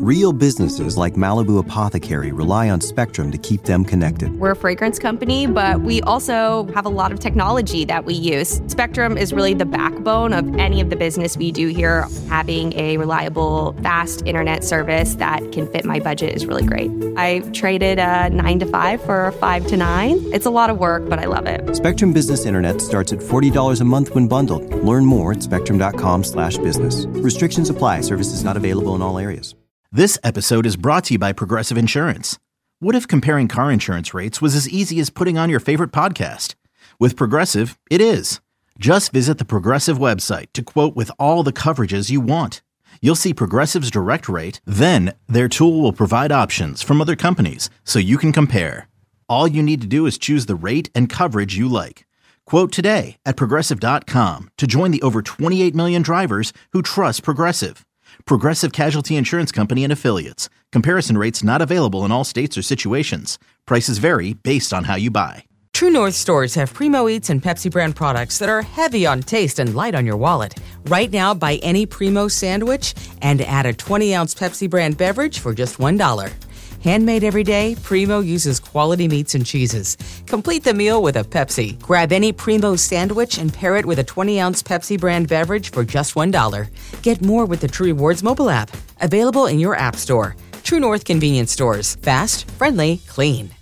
Real businesses like Malibu Apothecary rely on Spectrum to keep them connected. We're a fragrance company, but we also have a lot of technology that we use. Spectrum is really the backbone of any of the business we do here. Having a reliable, fast internet service that can fit my budget is really great. I traded a 9 to 5 for a 5 to 9. It's a lot of work, but I love it. Spectrum Business Internet starts at $40 a month when bundled. Learn more at spectrum.com/business. Restrictions apply. Services not available in all areas. This episode is brought to you by Progressive Insurance. What if comparing car insurance rates was as easy as putting on your favorite podcast? With Progressive, it is. Just visit the Progressive website to quote with all the coverages you want. You'll see Progressive's direct rate, then their tool will provide options from other companies so you can compare. All you need to do is choose the rate and coverage you like. Quote today at Progressive.com to join the over 28 million drivers who trust Progressive. Progressive Casualty Insurance Company and Affiliates. Comparison rates not available in all states or situations. Prices vary based on how you buy. True North stores have Primo Eats and Pepsi brand products that are heavy on taste and light on your wallet. Right now, buy any Primo sandwich and add a 20-ounce Pepsi brand beverage for just $1. Handmade every day, Primo uses quality meats and cheeses. Complete the meal with a Pepsi. Grab any Primo sandwich and pair it with a 20-ounce Pepsi brand beverage for just $1. Get more with the True Rewards mobile app. Available in your app store. True North convenience stores. Fast, friendly, clean.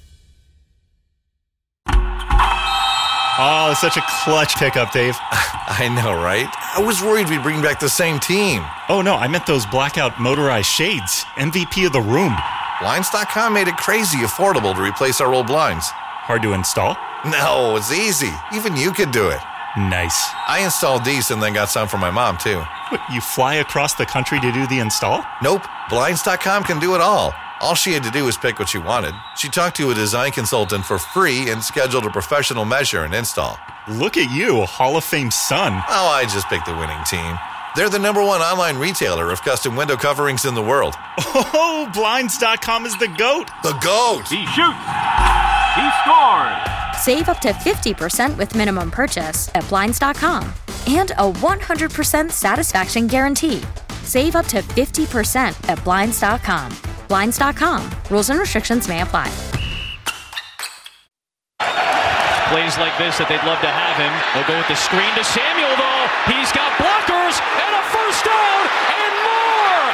Oh, such a clutch pickup, Dave. I know, right? I was worried we'd bring back the same team. Oh, no, I meant those blackout motorized shades. MVP of the room. Blinds.com made it crazy affordable to replace our old blinds. Hard to install? No, it's easy. Even you could do it. Nice. I installed these and then got some for my mom, too. What, you fly across the country to do the install? Nope. Blinds.com can do it all. All she had to do was pick what she wanted. She talked to a design consultant for free and scheduled a professional measure and install. Look at you, a Hall of Fame son. Oh, I just picked the winning team. They're the #1 online retailer of custom window coverings in the world. Oh, Blinds.com is the GOAT. The GOAT! He shoots. He scores. Save up to 50% with minimum purchase at Blinds.com. And a 100% satisfaction guarantee. Save up to 50% at Blinds.com. Blinds.com. Rules and restrictions may apply. Plays like this that they'd love to have him. They'll go with the screen to Samuel, though. He's got blockers and a first down and more.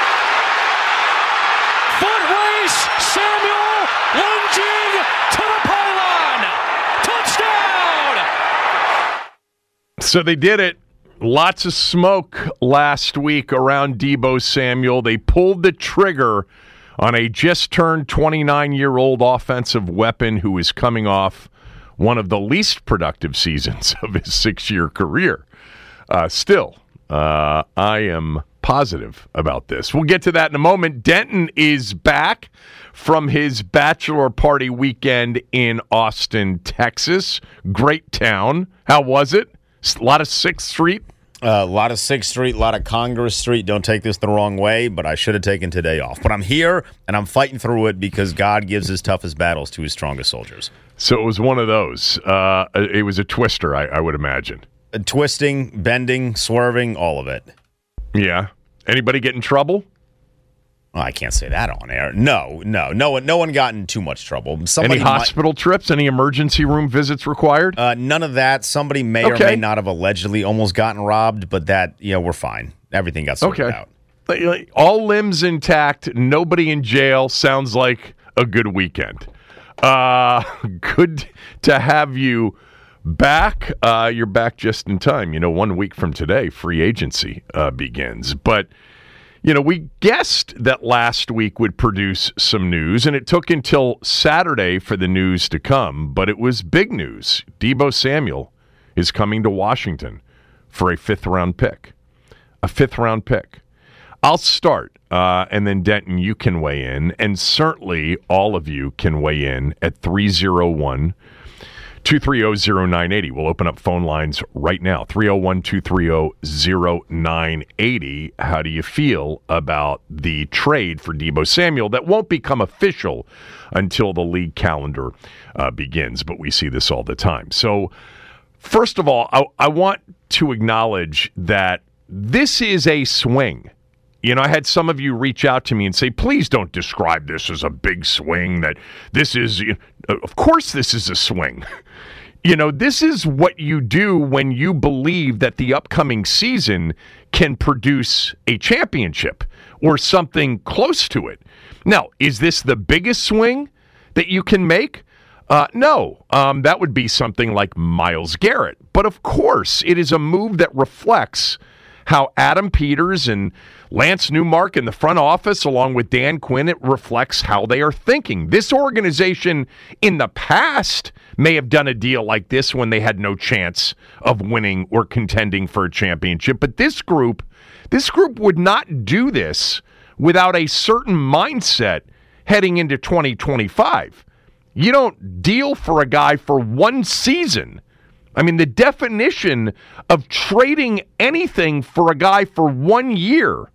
Foot race. Samuel lunging to the pylon. Touchdown. So they did it. Lots of smoke last week around Deebo Samuel. They pulled the trigger on a just-turned 29-year-old offensive weapon who is coming off one of the least productive seasons of his 6-year career. Still, I am positive about this. We'll get to that in a moment. Denton is back from his bachelor party weekend in Austin, Texas. Great town. How was it? A lot of 6th Street. A lot of 6th Street, a lot of Congress Street. Don't take this the wrong way, but I should have taken today off. But I'm here, and I'm fighting through it because God gives his toughest battles to his strongest soldiers. So it was one of those. It was a twister, I would imagine. Twisting, bending, swerving, all of it. Yeah. Anybody get in trouble? Oh, I can't say that on air. No one got in too much trouble. Any hospital trips? Any emergency room visits required? None of that. Somebody may or may not have allegedly almost gotten robbed, but that, we're fine. Everything got sorted out. All limbs intact, nobody in jail. Sounds like a good weekend. Good to have you back. You're back just in time. 1 week from today, free agency begins. But we guessed that last week would produce some news, and it took until Saturday for the news to come, but it was big news. Deebo Samuel is coming to Washington for a 5th-round pick. A 5th-round pick. I'll start, and then, Denton, you can weigh in, and certainly all of you can weigh in at 301-230-0980. We'll open up phone lines right now, 301-230-0980. How do you feel about the trade for Deebo Samuel that won't become official until the league calendar begins, but we see this all the time. So, first of all, I want to acknowledge that this is a swing. I had some of you reach out to me and say, please don't describe this as a big swing, that this is, of course this is a swing. This is what you do when you believe that the upcoming season can produce a championship or something close to it. Now, is this the biggest swing that you can make? No. That would be something like Myles Garrett. But of course, it is a move that reflects how Adam Peters and Lance Newmark in the front office, along with Dan Quinn, it reflects how they are thinking. This organization in the past may have done a deal like this when they had no chance of winning or contending for a championship. But this group would not do this without a certain mindset heading into 2025. You don't deal for a guy for one season. I mean, the definition of trading anything for a guy for 1 year,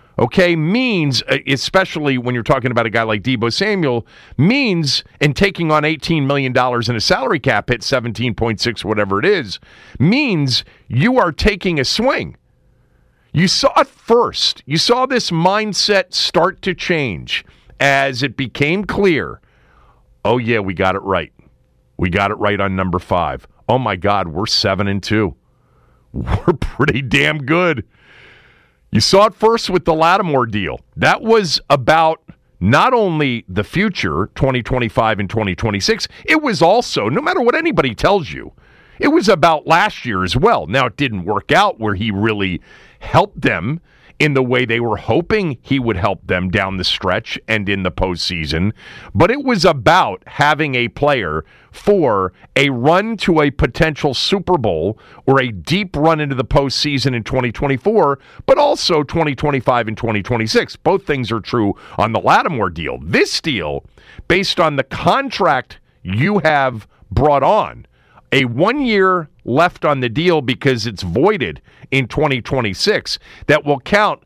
means, especially when you're talking about a guy like Deebo Samuel, means, and taking on $18 million in a salary cap hit, 17.6, whatever it is, means you are taking a swing. You saw it first. You saw this mindset start to change as it became clear, oh yeah, we got it right. We got it right on number 5. Oh my God, we're 7-2. We're pretty damn good. You saw it first with the Lattimore deal. That was about not only the future, 2025 and 2026, it was also, no matter what anybody tells you, it was about last year as well. Now, it didn't work out where he really helped them in the way they were hoping he would help them down the stretch and in the postseason. But it was about having a player for a run to a potential Super Bowl or a deep run into the postseason in 2024, but also 2025 and 2026. Both things are true on the Lattimore deal. This deal, based on the contract you have brought on, a 1 year left on the deal because it's voided in 2026, that will count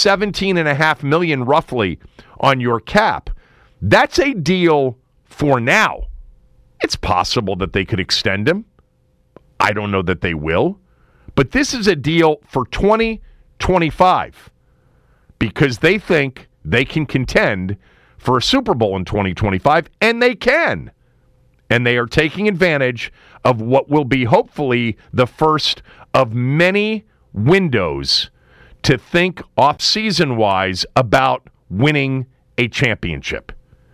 $17.5 million roughly on your cap. That's a deal for now. It's possible that they could extend him. I don't know that they will. But this is a deal for 2025 because they think they can contend for a Super Bowl in 2025, and they can. And they are taking advantage of what will be hopefully the first of many windows to think off-season-wise about winning a championship.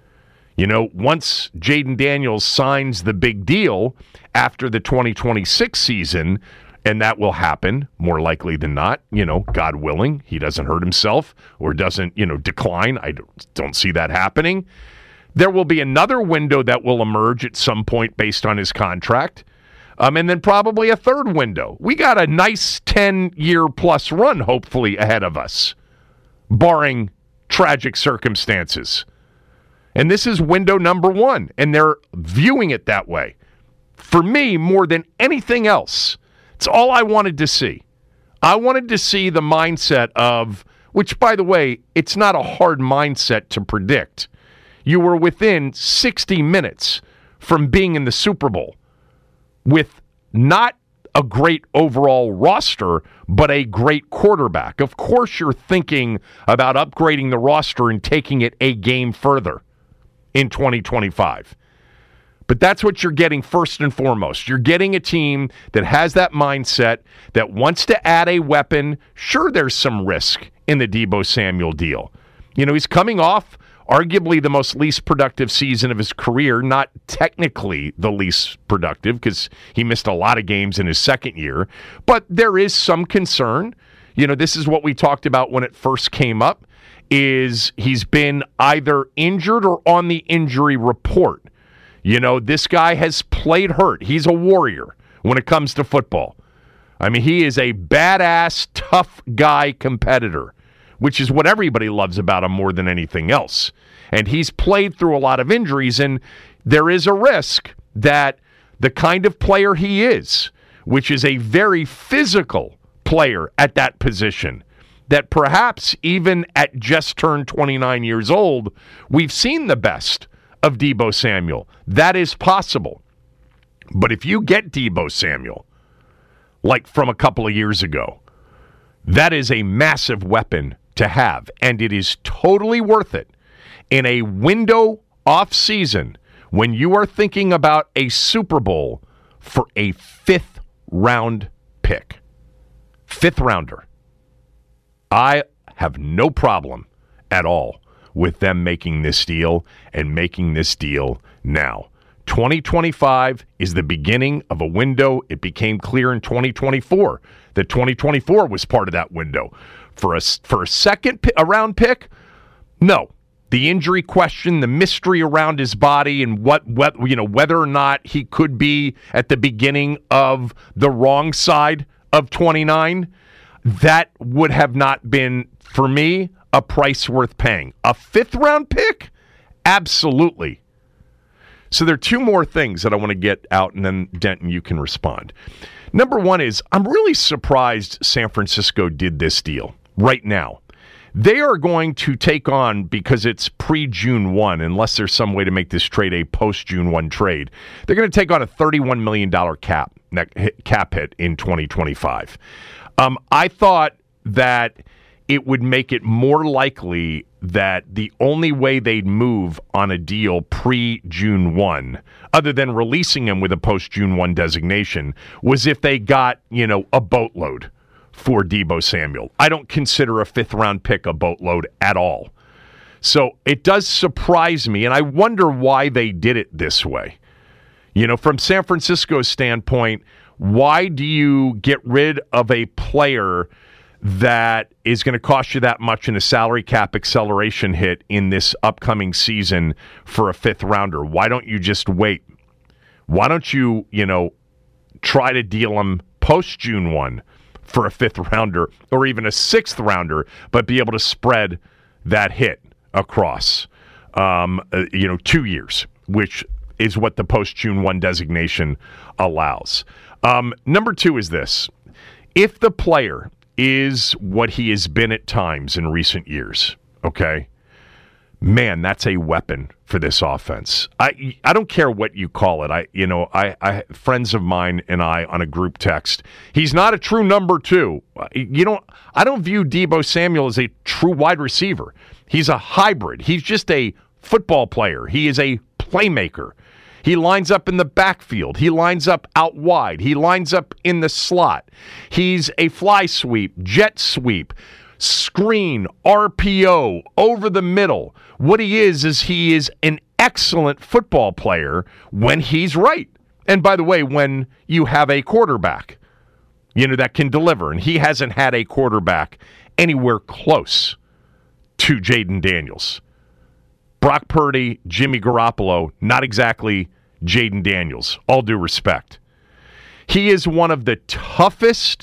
Once Jaden Daniels signs the big deal after the 2026 season, and that will happen more likely than not, God willing, he doesn't hurt himself or doesn't, decline. I don't see that happening. There will be another window that will emerge at some point based on his contract. And then probably a third window. We got a nice 10-year plus run, hopefully, ahead of us, barring tragic circumstances. And this is window number 1, and they're viewing it that way. For me, more than anything else, it's all I wanted to see. I wanted to see the mindset of, which, by the way, it's not a hard mindset to predict. You were within 60 minutes from being in the Super Bowl with not a great overall roster, but a great quarterback. Of course, you're thinking about upgrading the roster and taking it a game further in 2025. But that's what you're getting first and foremost. You're getting a team that has that mindset, that wants to add a weapon. Sure, there's some risk in the Deebo Samuel deal. He's coming off arguably the most least productive season of his career, not technically the least productive because he missed a lot of games in his second year, but there is some concern. This is what we talked about when it first came up, is he's been either injured or on the injury report. This guy has played hurt. He's a warrior when it comes to football. I mean, he is a badass, tough guy competitor, which is what everybody loves about him more than anything else. And he's played through a lot of injuries, and there is a risk that the kind of player he is, which is a very physical player at that position, that perhaps even at just turned 29 years old, we've seen the best of Deebo Samuel. That is possible. But if you get Deebo Samuel, like from a couple of years ago, that is a massive weapon to have, and it is totally worth it in a window off season when you are thinking about a Super Bowl for a 5th round pick. 5th rounder. I have no problem at all with them making this deal and making this deal now. 2025 is the beginning of a window. It became clear in 2024 that 2024 was part of that window. For a round pick, no. The injury question, the mystery around his body, and whether or not he could be at the beginning of the wrong side of 29, that would have not been, for me, a price worth paying. A 5th round pick? Absolutely. So there are 2 more things that I want to get out, and then, Denton, you can respond. Number 1 is, I'm really surprised San Francisco did this deal right now. They are going to take on, because it's pre-June 1, unless there's some way to make this trade a post-June 1 trade, they're going to take on a $31 million cap hit in 2025. I thought that it would make it more likely that the only way they'd move on a deal pre-June 1, other than releasing him with a post-June 1 designation, was if they got, a boatload for Deebo Samuel. I don't consider a 5th round pick a boatload at all. So it does surprise me, and I wonder why they did it this way. From San Francisco's standpoint, why do you get rid of a player that is going to cost you that much in a salary cap acceleration hit in this upcoming season for a 5th rounder? Why don't you just wait? Why don't you, try to deal him post-June 1 for a 5th rounder or even a 6th rounder, but be able to spread that hit across, 2 years, which is what the post-June 1 designation allows. Number 2 is this. If the player is what he has been at times in recent years, okay, man, that's a weapon for this offense. I don't care what you call it. I friends of mine and I on a group text, he's not a true number 2. I don't view Deebo Samuel as a true wide receiver. He's a hybrid. He's just a football player. He is a playmaker. He lines up in the backfield. He lines up out wide. He lines up in the slot. He's a fly sweep, jet sweep, screen, RPO, over the middle. What he is he is an excellent football player when he's right. And by the way, when you have a quarterback, that can deliver. And he hasn't had a quarterback anywhere close to Jaden Daniels. Brock Purdy, Jimmy Garoppolo, not exactly Jaden Daniels, all due respect. He is one of the toughest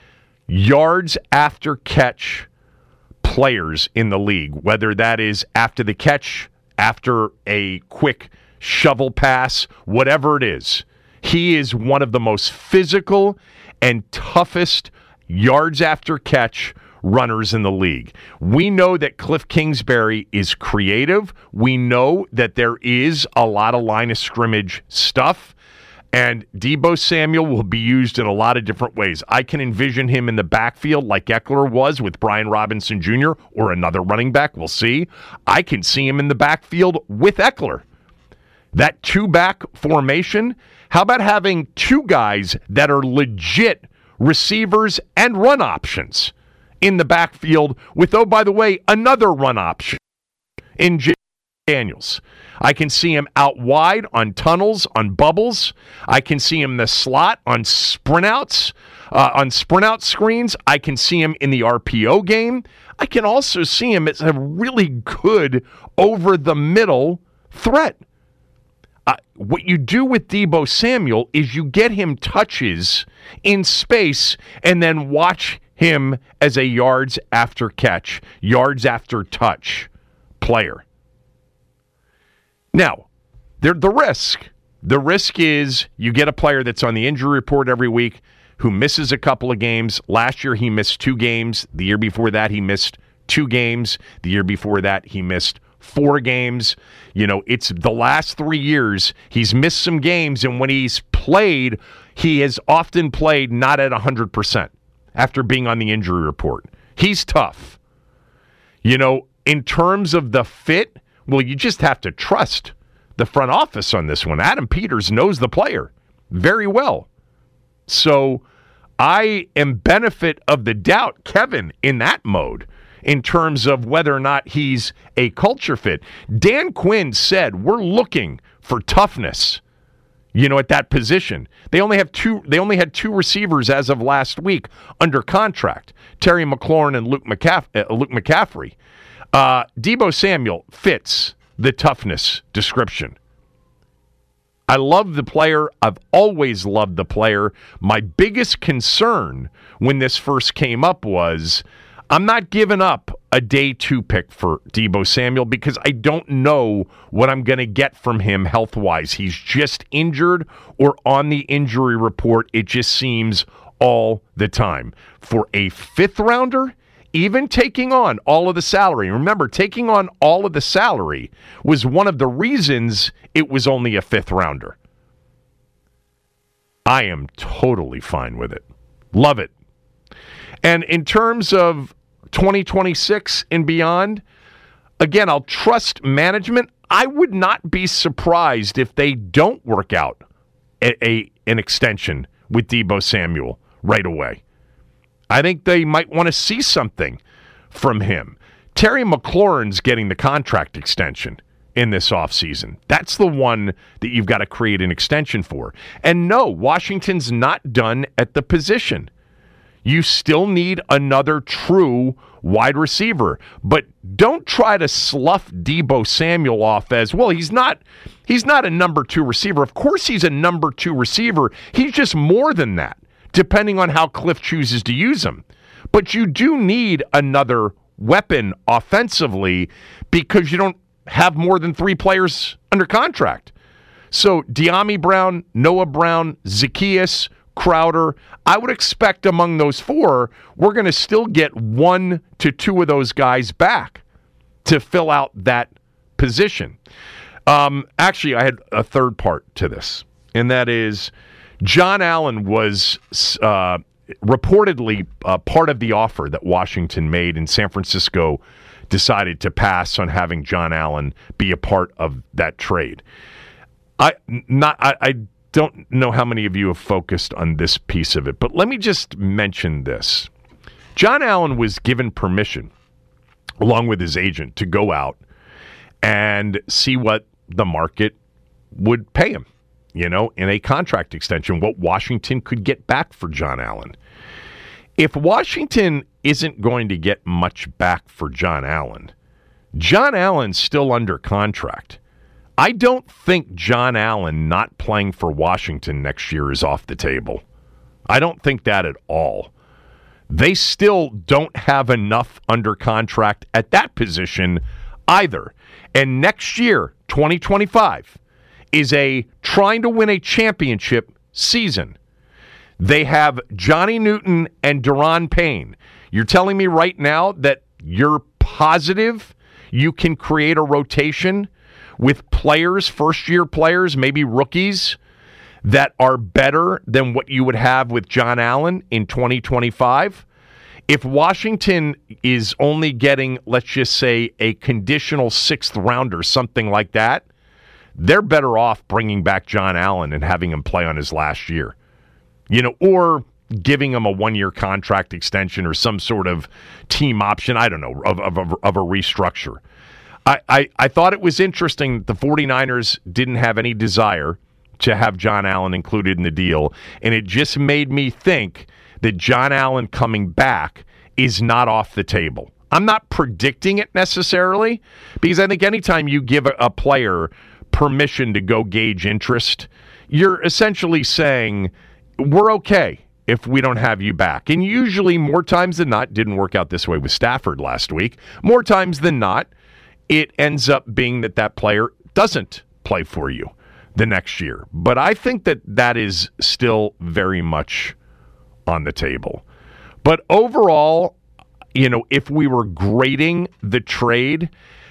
yards after catch players in the league, whether that is after the catch, after a quick shovel pass, whatever it is. He is one of the most physical and toughest yards after catch runners in the league. We know that Cliff Kingsbury is creative. We know that there is a lot of line of scrimmage stuff, and Deebo Samuel will be used in a lot of different ways. I can envision him in the backfield like Eckler was with Brian Robinson Jr. or another running back. We'll see. I can see him in the backfield with Eckler. That 2-back formation, how about having 2 guys that are legit receivers and run options in the backfield with, oh, by the way, another run option in Jaden Daniels. I can see him out wide on tunnels, on bubbles. I can see him in the slot on sprint outs, on sprint out screens. I can see him in the RPO game. I can also see him as a really good over-the-middle threat. What you do with Deebo Samuel is you get him touches in space and then watch him as a yards after catch, yards after touch player. Now, the risk is you get a player that's on the injury report every week who misses a couple of games. Last year he missed 2 games. The year before that he missed 2 games. The year before that he missed 4 games. It's the last 3 years he's missed some games, and when he's played, he has often played not at 100%. After being on the injury report. He's tough. In terms of the fit, well, you just have to trust the front office on this one. Adam Peters knows the player very well. So I am benefit of the doubt, Kevin, in that mode, in terms of whether or not he's a culture fit. Dan Quinn said, we're looking for toughness, at that position. They only had two receivers as of last week under contract, Terry McLaurin and Luke McCaffrey. Deebo Samuel fits the toughness description. I love the player. I've always loved the player. My biggest concern when this first came up was I'm not giving up a day 2 pick for Deebo Samuel because I don't know what I'm going to get from him health-wise. He's just injured or on the injury report. It just seems all the time. For a 5th rounder, even taking on all of the salary. Remember, taking on all of the salary was one of the reasons it was only a 5th rounder. I am totally fine with it. Love it. And in terms of 2026 and beyond, again, I'll trust management. I would not be surprised if they don't work out an extension with Deebo Samuel right away. I think they might want to see something from him. Terry McLaurin's getting the contract extension in this offseason. That's the one that you've got to create an extension for. And no, Washington's not done at the position. You still need another true wide receiver. But don't try to slough Deebo Samuel off as, well, he's not a number 2 receiver. Of course he's a number 2 receiver. He's just more than that, depending on how Cliff chooses to use him. But you do need another weapon offensively because you don't have more than 3 players under contract. So De'Ami Brown, Noah Brown, Zaccheaus, Crowder, I would expect among those 4, we're going to still get 1 to 2 of those guys back to fill out that position. Actually, I had a third part to this, and that is John Allen was reportedly part of the offer that Washington made, and San Francisco decided to pass on having John Allen be a part of that trade. I don't know how many of you have focused on this piece of it, but let me just mention this. John Allen was given permission, along with his agent, to go out and see what the market would pay him, in a contract extension, what Washington could get back for John Allen. If Washington isn't going to get much back for John Allen's still under contract. I don't think John Allen not playing for Washington next year is off the table. I don't think that at all. They still don't have enough under contract at that position either. And next year, 2025, is a trying to win a championship season. They have Johnny Newton and Daron Payne. You're telling me right now that you're positive you can create a rotation with players, first-year players, maybe rookies, that are better than what you would have with John Allen in 2025? If Washington is only getting, let's just say, a conditional 6th rounder, something like that, they're better off bringing back John Allen and having him play on his last year. Or giving him a 1-year contract extension or some sort of team option, I don't know, of a restructure. I thought it was interesting that the 49ers didn't have any desire to have John Allen included in the deal, and it just made me think that John Allen coming back is not off the table. I'm not predicting it necessarily, because I think anytime you give a player permission to go gauge interest, you're essentially saying, we're okay if we don't have you back. And usually, more times than not, didn't work out this way with Stafford last week, more times than not, it ends up being that player doesn't play for you the next year. But I think that is still very much on the table. But overall, if we were grading the trade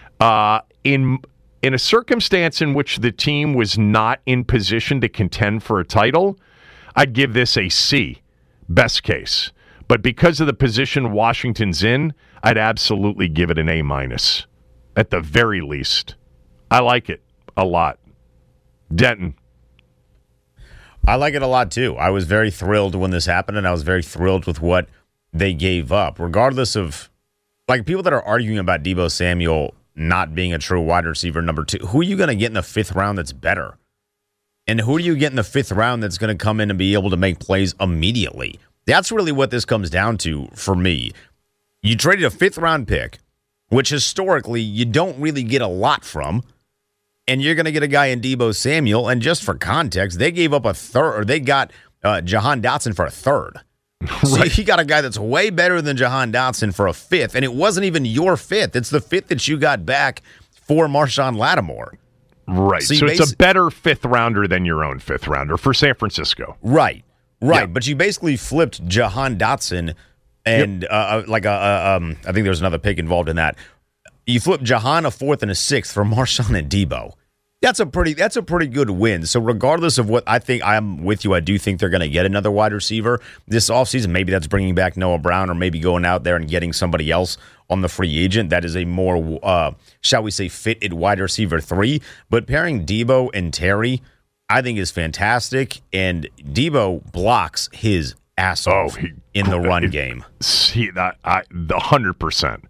in a circumstance in which the team was not in position to contend for a title, I'd give this a C, best case. But because of the position Washington's in, I'd absolutely give it an A- at the very least. I like it a lot. Denton. I like it a lot, too. I was very thrilled when this happened, and I was very thrilled with what they gave up. Regardless of, like, people that are arguing about Deebo Samuel not being a true wide receiver number 2, who are you going to get in the 5th round that's better? And who do you get in the 5th round that's going to come in and be able to make plays immediately? That's really what this comes down to for me. You traded a 5th round pick, which historically you don't really get a lot from, and you're going to get a guy in Deebo Samuel. And just for context, they gave up a third, or they got Jahan Dotson for a 3rd. So you got a guy that's way better than Jahan Dotson for a 5th, and it wasn't even your 5th. It's the 5th that you got back for Marshawn Lattimore. Right. So it's a better 5th rounder than your own 5th rounder for San Francisco. Right. Yeah. But you basically flipped Jahan Dotson and I think there's another pick involved in that. You flipped Jahan a 4th and a 6th for Marshawn and Deebo. That's a pretty good win. So regardless of what I think, I'm with you. I do think they're going to get another wide receiver this offseason. Maybe that's bringing back Noah Brown, or maybe going out there and getting somebody else on the free agent that is a more, shall we say, fitted wide receiver 3. But pairing Deebo and Terry, I think, is fantastic. And Deebo blocks his ass off in the run game. See, the 100%.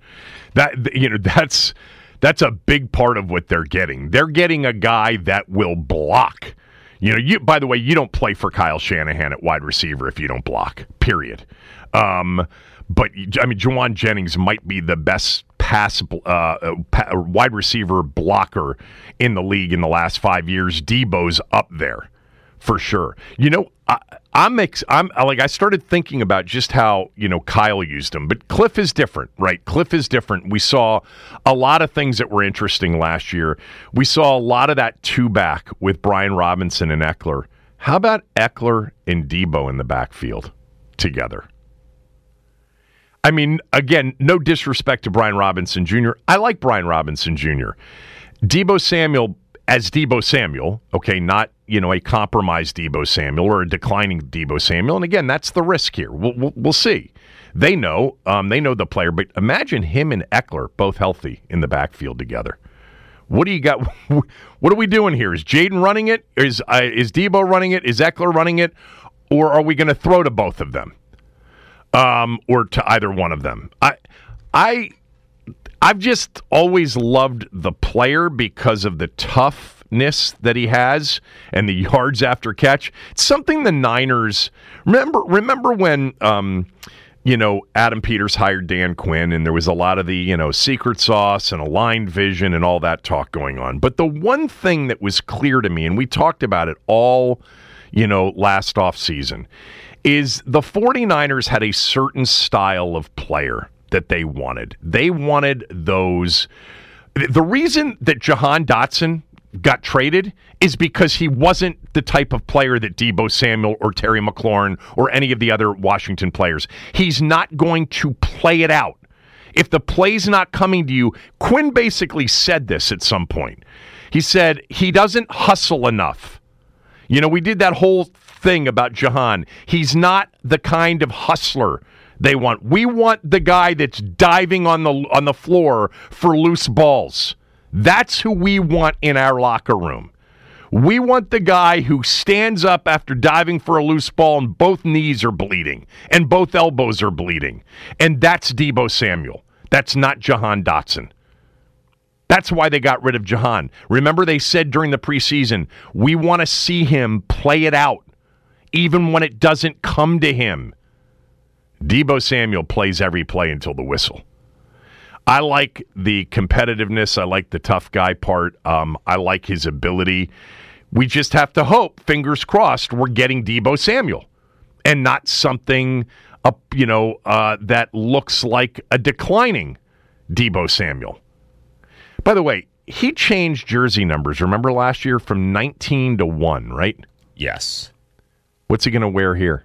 That's a big part of what they're getting. They're getting a guy that will block. By the way, you don't play for Kyle Shanahan at wide receiver if you don't block, period. But, Juwan Jennings might be the best wide receiver blocker in the league in the last 5 years. Deebo's up there for sure. I started thinking about just how, Kyle used him, but Cliff is different, right? Cliff is different. We saw a lot of things that were interesting last year. We saw a lot of that 2-back with Brian Robinson and Eckler. How about Eckler and Deebo in the backfield together? Again, no disrespect to Brian Robinson Jr. I like Brian Robinson Jr. Deebo Samuel as Deebo Samuel, okay, not, a compromised Deebo Samuel or a declining Deebo Samuel. And again, that's the risk here. We'll see. They know the player, but imagine him and Eckler both healthy in the backfield together. What do you got? What are we doing here? Is Jaden running it? Is Deebo running it? Is Eckler running it? Or are we going to throw to both of them? Or to either one of them? I've just always loved the player because of the toughness that he has and the yards after catch. It's something the Niners remember when Adam Peters hired Dan Quinn, and there was a lot of the secret sauce and aligned vision and all that talk going on. But the one thing that was clear to me, and we talked about it all last offseason, is the 49ers had a certain style of player that they wanted. They wanted those. The reason that Jahan Dotson got traded is because he wasn't the type of player that Deebo Samuel or Terry McLaurin or any of the other Washington players. He's not going to play it out. If the play's not coming to you, Quinn basically said this at some point. He said he doesn't hustle enough. We did that whole thing about Jahan. He's not the kind of hustler they want. We want the guy that's diving on the floor for loose balls. That's who we want in our locker room. We want the guy who stands up after diving for a loose ball and both knees are bleeding and both elbows are bleeding. And that's Deebo Samuel. That's not Jahan Dotson. That's why they got rid of Jahan. Remember, they said during the preseason, we want to see him play it out, even when it doesn't come to him. Deebo Samuel plays every play until the whistle. I like the competitiveness. I like the tough guy part. I like his ability. We just have to hope, fingers crossed, we're getting Deebo Samuel and not something that looks like a declining Deebo Samuel. By the way, he changed jersey numbers, remember last year, from 19 to 1, right? Yes. What's he going to wear here?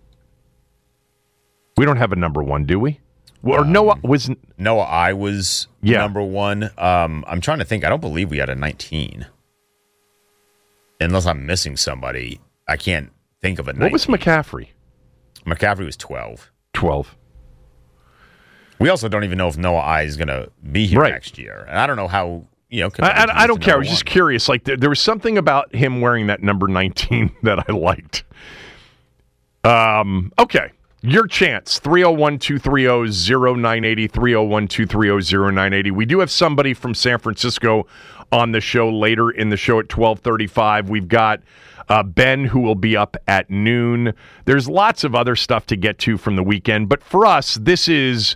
We don't have a number 1, do we? Or Noah was number 1. I'm trying to think. I don't believe we had a 19. Unless I'm missing somebody. I can't think of a 19. What was McCaffrey? McCaffrey was 12. 12. We also don't even know if Noah I is going to be here next year. And I don't know how, I don't care. I was just curious. Like, there was something about him wearing that number 19 that I liked. Okay. Your chance, 301-230-0980, 301-230-0980. We do have somebody from San Francisco on the show later in the show at 12:35. We've got Ben, who will be up at noon. There's lots of other stuff to get to from the weekend, but for us, this is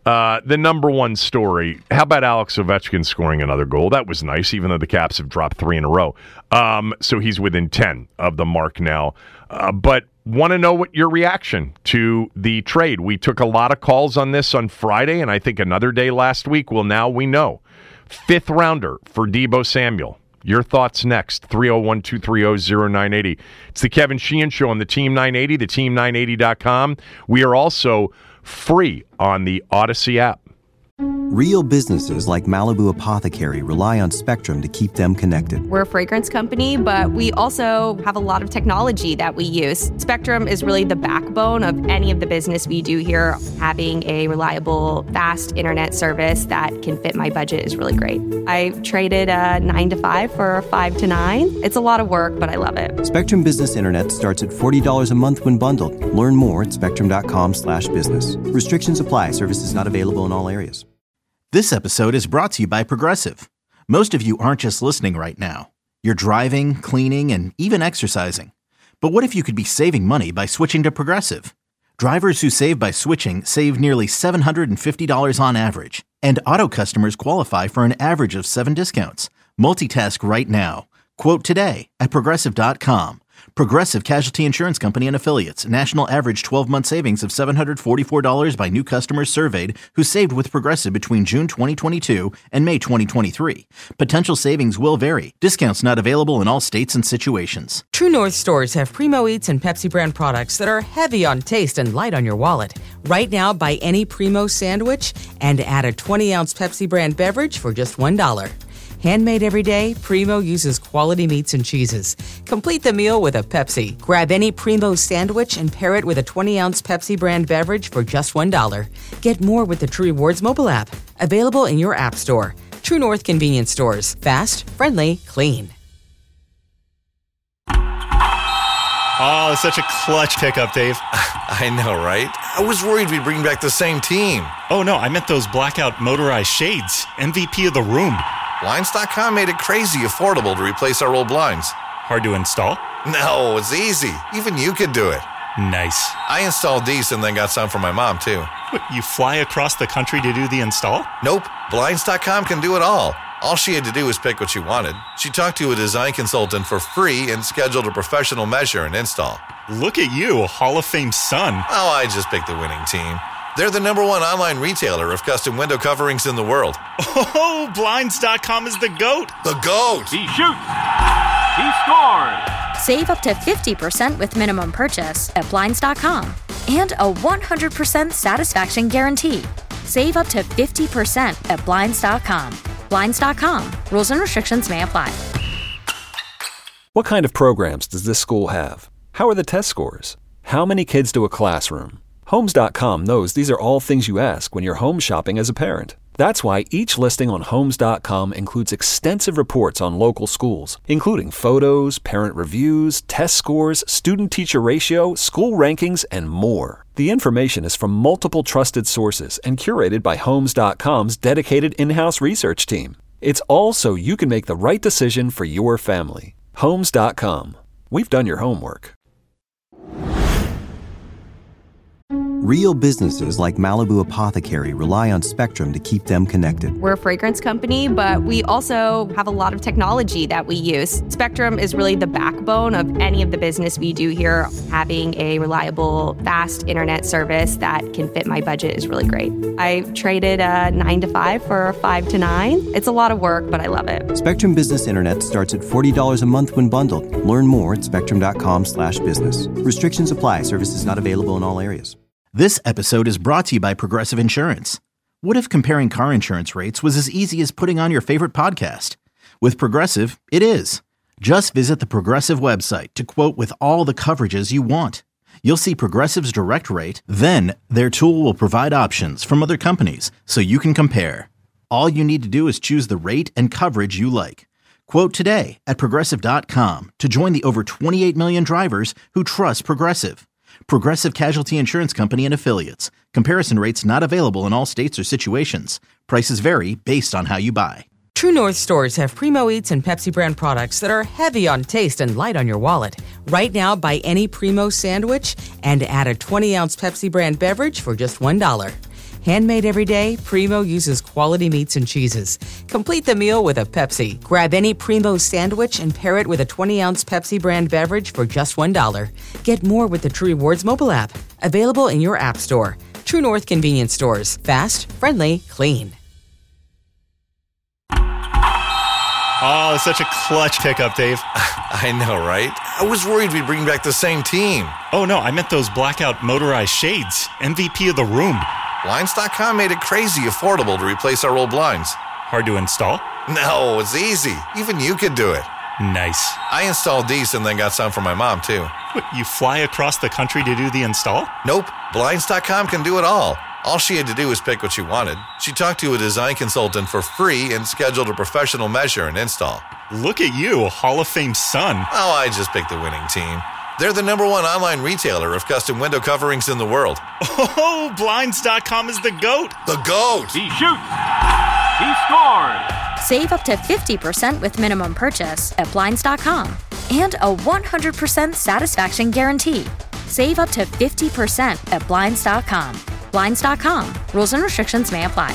the number one story. How about Alex Ovechkin scoring another goal? That was nice, even though the Caps have dropped 3 in a row. So he's within 10 of the mark now. But want to know what your reaction to the trade. We took a lot of calls on this on Friday, and I think another day last week. Well, now we know. 5th rounder for Deebo Samuel. Your thoughts next, 301-230-0980. It's the Kevin Sheehan Show on the Team 980, theteam980.com. We are also free on the Odyssey app. Real businesses like Malibu Apothecary rely on Spectrum to keep them connected. We're a fragrance company, but we also have a lot of technology that we use. Spectrum is really the backbone of any of the business we do here. Having a reliable, fast internet service that can fit my budget is really great. I traded a 9 to 5 for a 5 to 9. It's a lot of work, but I love it. Spectrum Business Internet starts at $40 a month when bundled. Learn more at spectrum.com/business. Restrictions apply. Services not available in all areas. This episode is brought to you by Progressive. Most of you aren't just listening right now. You're driving, cleaning, and even exercising. But what if you could be saving money by switching to Progressive? Drivers who save by switching save nearly $750 on average. And auto customers qualify for an average of 7 discounts. Multitask right now. Quote today at Progressive.com. Progressive Casualty Insurance Company and Affiliates. National average 12-month savings of $744 by new customers surveyed who saved with Progressive between June 2022 and May 2023. Potential savings will vary. Discounts not available in all states and situations. True North stores have Primo Eats and Pepsi brand products that are heavy on taste and light on your wallet. Right now, buy any Primo sandwich and add a 20-ounce Pepsi brand beverage for just $1. Handmade every day, Primo uses quality meats and cheeses. Complete the meal with a Pepsi. Grab any Primo sandwich and pair it with a 20-ounce Pepsi brand beverage for just $1. Get more with the True Rewards mobile app. Available in your app store. True North convenience stores. Fast, friendly, clean. Oh, such a clutch pickup, Dave. I know, right? I was worried we'd bring back the same team. Oh, no, I meant those blackout motorized shades. MVP of the room. Blinds.com made it crazy affordable to replace our old blinds. Hard to install? No, it's easy. Even you could do it. Nice. I installed these and then got some for my mom, too. What, you fly across the country to do the install? Nope. Blinds.com can do it all. All she had to do was pick what she wanted. She talked to a design consultant for free and scheduled a professional measure and install. Look at you, Hall of Fame son. Oh, I just picked the winning team. They're the #1 online retailer of custom window coverings in the world. Oh, Blinds.com is the GOAT. The GOAT! He shoots. He scores. Save up to 50% with minimum purchase at Blinds.com. And a 100% satisfaction guarantee. Save up to 50% at Blinds.com. Blinds.com. Rules and restrictions may apply. What kind of programs does this school have? How are the test scores? How many kids to a classroom? Homes.com knows these are all things you ask when you're home shopping as a parent. That's why each listing on Homes.com includes extensive reports on local schools, including photos, parent reviews, test scores, student-teacher ratio, school rankings, and more. The information is from multiple trusted sources and curated by Homes.com's dedicated in-house research team. It's all so you can make the right decision for your family. Homes.com. We've done your homework. Real businesses like Malibu Apothecary rely on Spectrum to keep them connected. We're a fragrance company, but we also have a lot of technology that we use. Spectrum is really the backbone of any of the business we do here. Having a reliable, fast internet service that can fit my budget is really great. I traded a 9 to 5 for a 5 to 9. It's a lot of work, but I love it. Spectrum Business Internet starts at $40 a month when bundled. Learn more at spectrum.com/business. Restrictions apply. Services not available in all areas. This episode is brought to you by Progressive Insurance. What if comparing car insurance rates was as easy as putting on your favorite podcast? With Progressive, it is. Just visit the Progressive website to quote with all the coverages you want. You'll see Progressive's direct rate, then their tool will provide options from other companies so you can compare. All you need to do is choose the rate and coverage you like. Quote today at Progressive.com to join the over 28 million drivers who trust Progressive. Progressive Casualty Insurance Company and Affiliates. Comparison rates not available in all states or situations. Prices vary based on how you buy. True North stores have Primo Eats and Pepsi brand products that are heavy on taste and light on your wallet. Right now, buy any Primo sandwich and add a 20-ounce Pepsi brand beverage for just $1. Handmade every day, Primo uses quality meats and cheeses. Complete the meal with a Pepsi. Grab any Primo sandwich and pair it with a 20-ounce Pepsi brand beverage for just $1. Get more with the True Rewards mobile app. Available in your app store. True North convenience stores. Fast, friendly, clean. Oh, it's such a clutch pickup, Dave. I know, right? I was worried we'd bring back the same team. Oh, no, I meant those blackout motorized shades. MVP of the room. Blinds.com made it crazy affordable to replace our old blinds. Hard to install? No, it's easy. Even you could do it. Nice. I installed these and then got some for my mom, too. What, you fly across the country to do the install? Nope. Blinds.com can do it all. All she had to do was pick what she wanted. She talked to a design consultant for free and scheduled a professional measure and install. Look at you, Hall of Fame son. Oh, I just picked the winning team. They're the #1 online retailer of custom window coverings in the world. Oh, Blinds.com is the GOAT. The GOAT! He shoots. He scores. Save up to 50% with minimum purchase at Blinds.com. And a 100% satisfaction guarantee. Save up to 50% at Blinds.com. Blinds.com. Rules and restrictions may apply.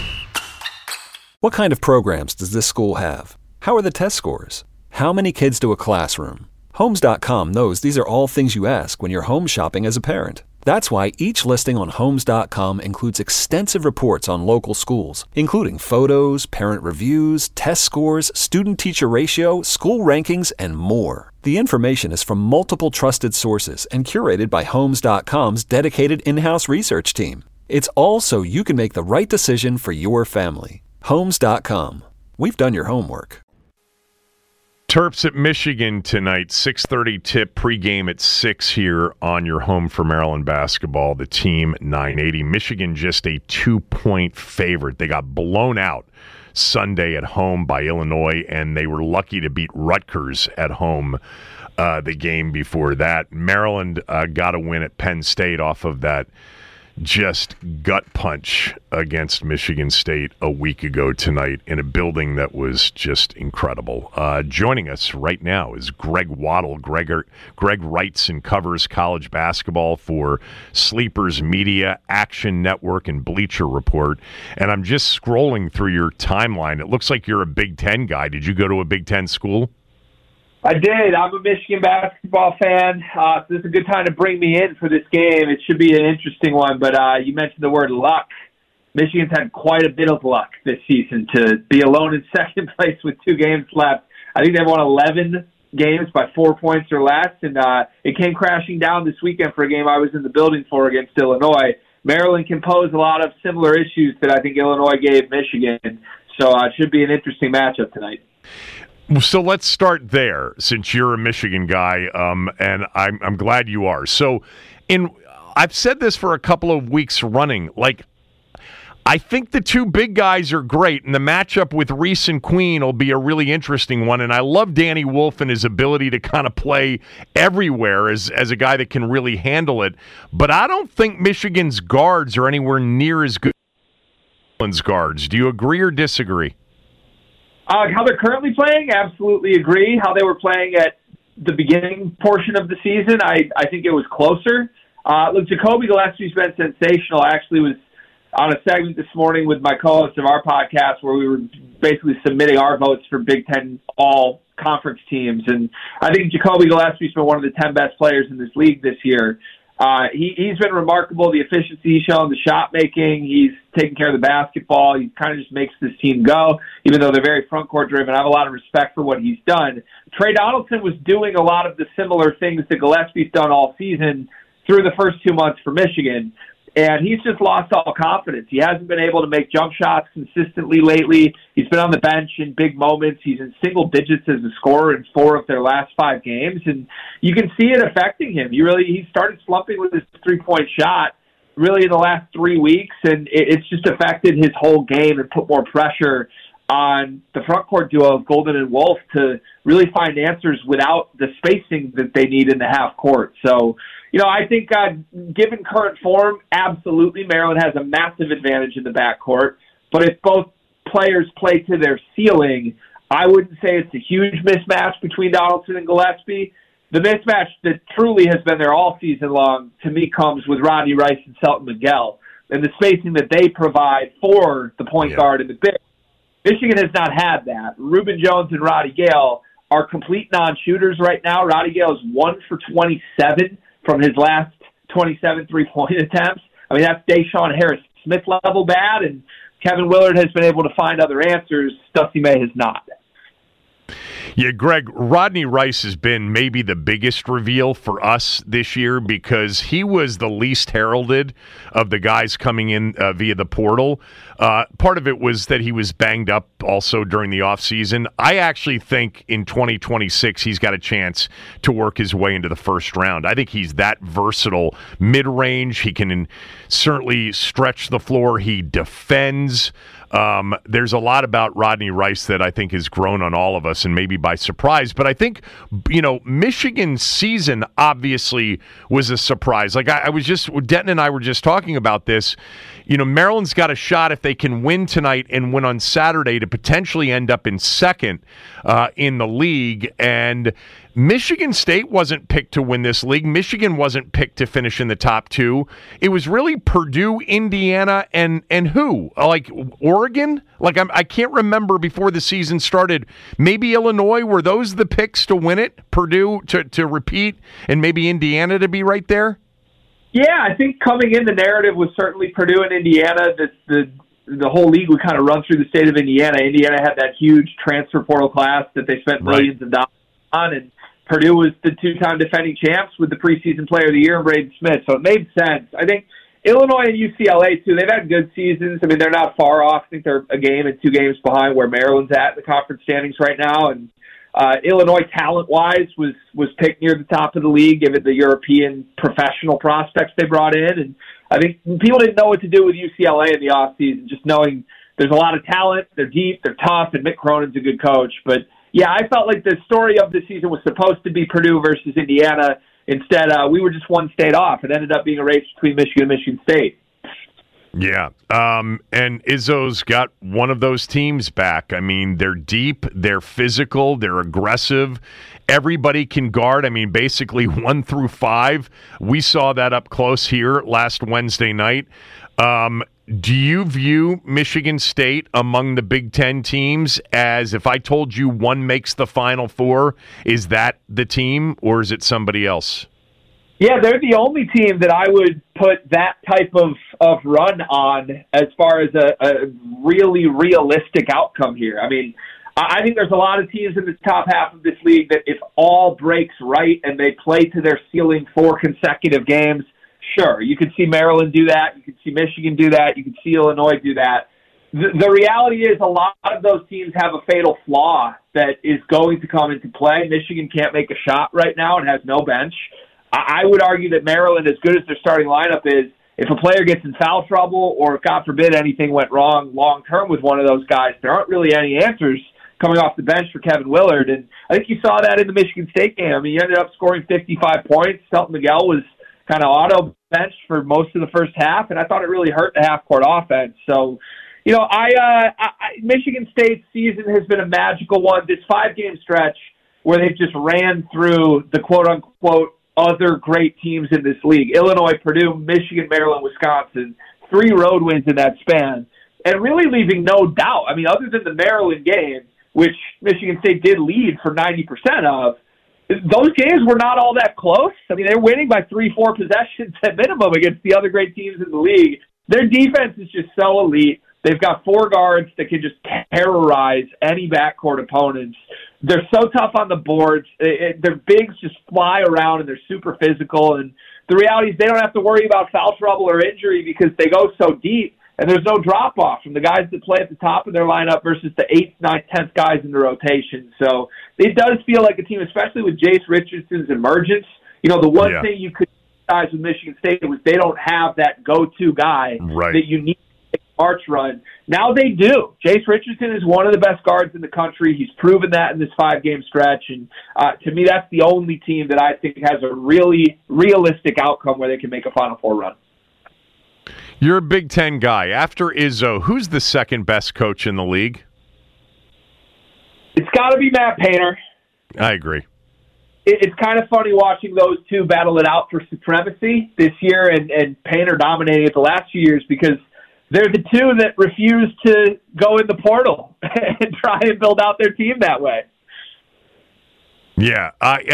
What kind of programs does this school have? How are the test scores? How many kids do a classroom? Homes.com knows these are all things you ask when you're home shopping as a parent. That's why each listing on Homes.com includes extensive reports on local schools, including photos, parent reviews, test scores, student-teacher ratio, school rankings, and more. The information is from multiple trusted sources and curated by Homes.com's dedicated in-house research team. It's all so you can make the right decision for your family. Homes.com. We've done your homework. Terps at Michigan tonight, 6:30 tip, pregame at 6 here on your home for Maryland basketball. The team 980. Michigan just a 2-point favorite. They got blown out Sunday at home by Illinois, and they were lucky to beat Rutgers at home the game before that. Maryland got a win at Penn State off of that just gut punch against Michigan State a week ago tonight in a building that was just incredible. Joining us right now is Greg Waddle. Greg writes and covers college basketball for Sleepers Media, Action Network, and Bleacher Report. And I'm just scrolling through your timeline. It looks like you're a Big Ten guy. Did you go to a Big Ten school? I did. I'm a Michigan basketball fan. So this is a good time to bring me in for this game. It should be an interesting one, but you mentioned the word luck. Michigan's had quite a bit of luck this season to be alone in second place with 2 games left. I think they've won 11 games by 4 points or less, and it came crashing down this weekend for a game I was in the building for against Illinois. Maryland can pose a lot of similar issues that I think Illinois gave Michigan, so it should be an interesting matchup tonight. So let's start there, since you're a Michigan guy, and I'm glad you are. So, I've said this for a couple of weeks running. I think the 2 big guys are great, and the matchup with Reese and Queen will be a really interesting one. And I love Danny Wolf and his ability to kind of play everywhere as a guy that can really handle it. But I don't think Michigan's guards are anywhere near as good as Maryland's guards. Do you agree or disagree? How they're currently playing, absolutely agree. How they were playing at the beginning portion of the season, I think it was closer. Look, Jacoby Gillespie's been sensational. I actually was on a segment this morning with my co-host of our podcast where we were basically submitting our votes for Big Ten all-conference teams. And I think Jacoby Gillespie's been one of the 10 best players in this league this year. He's been remarkable, the efficiency he's shown, the shot making. He's taking care of the basketball. He kind of just makes this team go, even though they're very front court driven. I have a lot of respect for what he's done. Trey Donaldson was doing a lot of the similar things that Gillespie's done all season through the first 2 months for Michigan. and he's just lost all confidence. He hasn't been able to make jump shots consistently lately. He's been on the bench in big moments. He's in single digits as a scorer in 4 of their last 5 games, and you can see it affecting him. He started slumping with his three-point shot really in the last 3 weeks, and it's just affected his whole game and put more pressure on the front court duo of Golden and Wolf to really find answers without the spacing that they need in the half court. So, I think given current form, absolutely Maryland has a massive advantage in the backcourt. But if both players play to their ceiling, I wouldn't say it's a huge mismatch between Donaldson and Gillespie. The mismatch that truly has been there all season long, to me, comes with Rodney Rice and Selton Miguel and the spacing that they provide for the point guard and the big. Michigan has not had that. Reuben Jones and Roddy Gale are complete non-shooters right now. Roddy Gale is 1 for 27 from his last 27 three-point attempts. I mean, that's Deshaun Harris-Smith level bad, and Kevin Willard has been able to find other answers. Dusty May has not. Yeah, Greg, Rodney Rice has been maybe the biggest reveal for us this year because he was the least heralded of the guys coming in via the portal. Part of it was that he was banged up also during the offseason. I actually think in 2026 he's got a chance to work his way into the first round. I think he's that versatile mid-range. He can certainly stretch the floor. He defends. There's a lot about Rodney Rice that I think has grown on all of us and maybe by surprise. But I think, Michigan's season obviously was a surprise. Like Denton and I were just talking about this. Maryland's got a shot if they can win tonight and win on Saturday to potentially end up in second in the league. And Michigan State wasn't picked to win this league. Michigan wasn't picked to finish in the top 2. It was really Purdue, Indiana, and who? Like Oregon? Like I can't remember before the season started. Maybe Illinois, were those the picks to win it? Purdue to repeat, and maybe Indiana to be right there? Yeah, I think coming in, the narrative was certainly Purdue and Indiana. The whole league would kind of run through the state of Indiana. Indiana had that huge transfer portal class that they spent millions of dollars on, and Purdue was the 2-time defending champs with the preseason player of the year, Braden Smith. So it made sense. I think Illinois and UCLA, too, they've had good seasons. I mean, they're not far off. I think they're a game and 2 games behind where Maryland's at in the conference standings right now. And Illinois, talent-wise, was picked near the top of the league, given the European professional prospects they brought in. And I think people didn't know what to do with UCLA in the offseason, just knowing there's a lot of talent, they're deep, they're tough, and Mick Cronin's a good coach. But yeah, I felt like the story of the season was supposed to be Purdue versus Indiana. Instead, we were just one state off. It ended up being a race between Michigan and Michigan State. Yeah, and Izzo's got one of those teams back. I mean, they're deep, they're physical, they're aggressive. Everybody can guard. I mean, basically 1 through 5. We saw that up close here last Wednesday night. Do you view Michigan State among the Big Ten teams as, if I told you one makes the Final Four, is that the team or is it somebody else? Yeah, they're the only team that I would put that type of run on as far as a really realistic outcome here. I mean, I think there's a lot of teams in the top half of this league that if all breaks right and they play to their ceiling 4 consecutive games, sure, you could see Maryland do that. You could see Michigan do that. You could see Illinois do that. The reality is a lot of those teams have a fatal flaw that is going to come into play. Michigan can't make a shot right now and has no bench. I would argue that Maryland, as good as their starting lineup is, if a player gets in foul trouble or, God forbid, anything went wrong long-term with one of those guys, there aren't really any answers coming off the bench for Kevin Willard. And I think you saw that in the Michigan State game. I mean, he ended up scoring 55 points. Selton Miguel was kind of auto-benched for most of the first half, and I thought it really hurt the half-court offense. So, Michigan State's season has been a magical one. This 5-game stretch where they've just ran through the quote-unquote other great teams in this league. Illinois, Purdue, Michigan, Maryland, Wisconsin. 3 road wins in that span. And really leaving no doubt. I mean, other than the Maryland game, which Michigan State did lead for 90% of, those games were not all that close. I mean, they're winning by 3-4 possessions at minimum against the other great teams in the league. Their defense is just so elite. They've got 4 guards that can just terrorize any backcourt opponents. They're so tough on the boards. Their bigs just fly around, and they're super physical. And the reality is they don't have to worry about foul trouble or injury because they go so deep, and there's no drop-off from the guys that play at the top of their lineup versus the 8th, 9th, 10th guys in the rotation. So it does feel like a team, especially with Jace Richardson's emergence. You know, the one thing you could criticize with Michigan State was they don't have that go-to guy that you need to make a March run. Now they do. Jace Richardson is one of the best guards in the country. He's proven that in this 5-game stretch. And to me, that's the only team that I think has a really realistic outcome where they can make a Final Four run. You're a Big Ten guy. After Izzo, who's the second best coach in the league? It's got to be Matt Painter. I agree. It's kind of funny watching those two battle it out for supremacy this year and Painter dominating it the last few years because they're the two that refuse to go in the portal and try and build out their team that way. Yeah,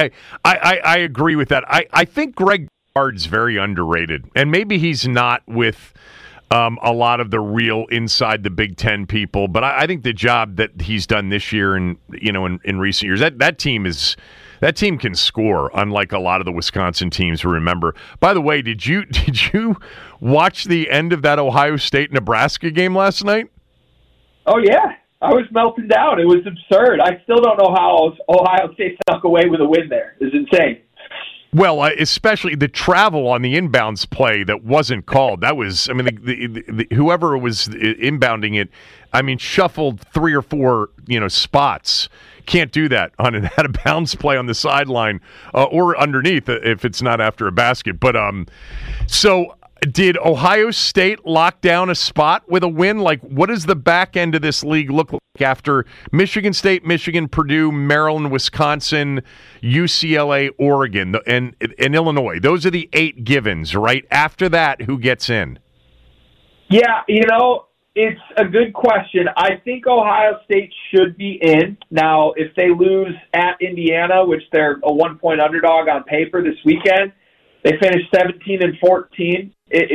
I agree with that. I think Greg Gard's very underrated, and maybe he's not with a lot of the real inside the Big Ten people, but I think the job that he's done this year and in recent years, that team can score, unlike a lot of the Wisconsin teams we remember. By the way, did you watch the end of that Ohio State-Nebraska game last night? Oh, yeah. I was melting down. It was absurd. I still don't know how Ohio State snuck away with a win there. It's insane. Well, especially the travel on the inbounds play that wasn't called. That was, I mean, whoever was inbounding it, I mean, shuffled 3 or 4, spots. Can't do that on an out-of-bounds play on the sideline or underneath if it's not after a basket. But so did Ohio State lock down a spot with a win? Like, what does the back end of this league look like after Michigan State, Michigan, Purdue, Maryland, Wisconsin, UCLA, Oregon, and Illinois? Those are the 8 givens, right? After that, who gets in? Yeah, it's a good question. I think Ohio State should be in. Now, if they lose at Indiana, which they're a 1-point underdog on paper this weekend, they finished 17-14.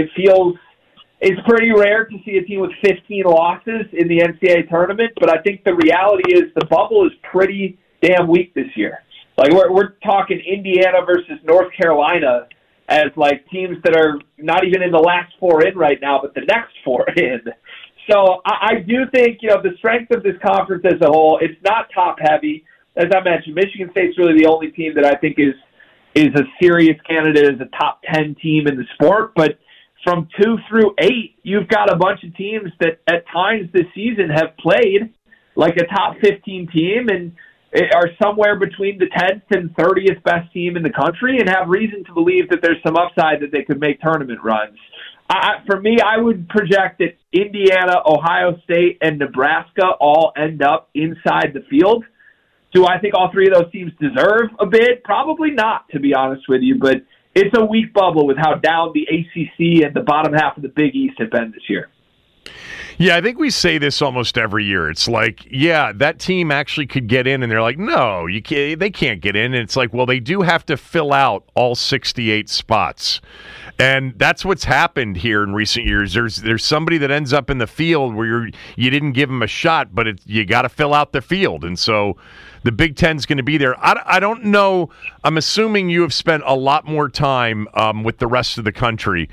It's pretty rare to see a team with 15 losses in the NCAA tournament, but I think the reality is the bubble is pretty damn weak this year. Like we're talking Indiana versus North Carolina as like teams that are not even in the last 4 in right now, but the next 4 in. So I do think, the strength of this conference as a whole, it's not top heavy. As I mentioned, Michigan State's really the only team that I think is a serious candidate as a top 10 team in the sport. But from 2 through 8, you've got a bunch of teams that at times this season have played like a top 15 team and are somewhere between the 10th and 30th best team in the country and have reason to believe that there's some upside that they could make tournament runs. For me, I would project that Indiana, Ohio State, and Nebraska all end up inside the field. Do I think all 3 of those teams deserve a bid? Probably not, to be honest with you, but it's a weak bubble with how down the ACC and the bottom half of the Big East have been this year. Yeah, I think we say this almost every year. It's like, yeah, that team actually could get in, and they're like, no, they can't get in. And it's like, well, they do have to fill out all 68 spots. And that's what's happened here in recent years. There's somebody that ends up in the field where you didn't give them a shot, but you got to fill out the field. And so the Big Ten's going to be there. I don't know. I'm assuming you have spent a lot more time with the rest of the country.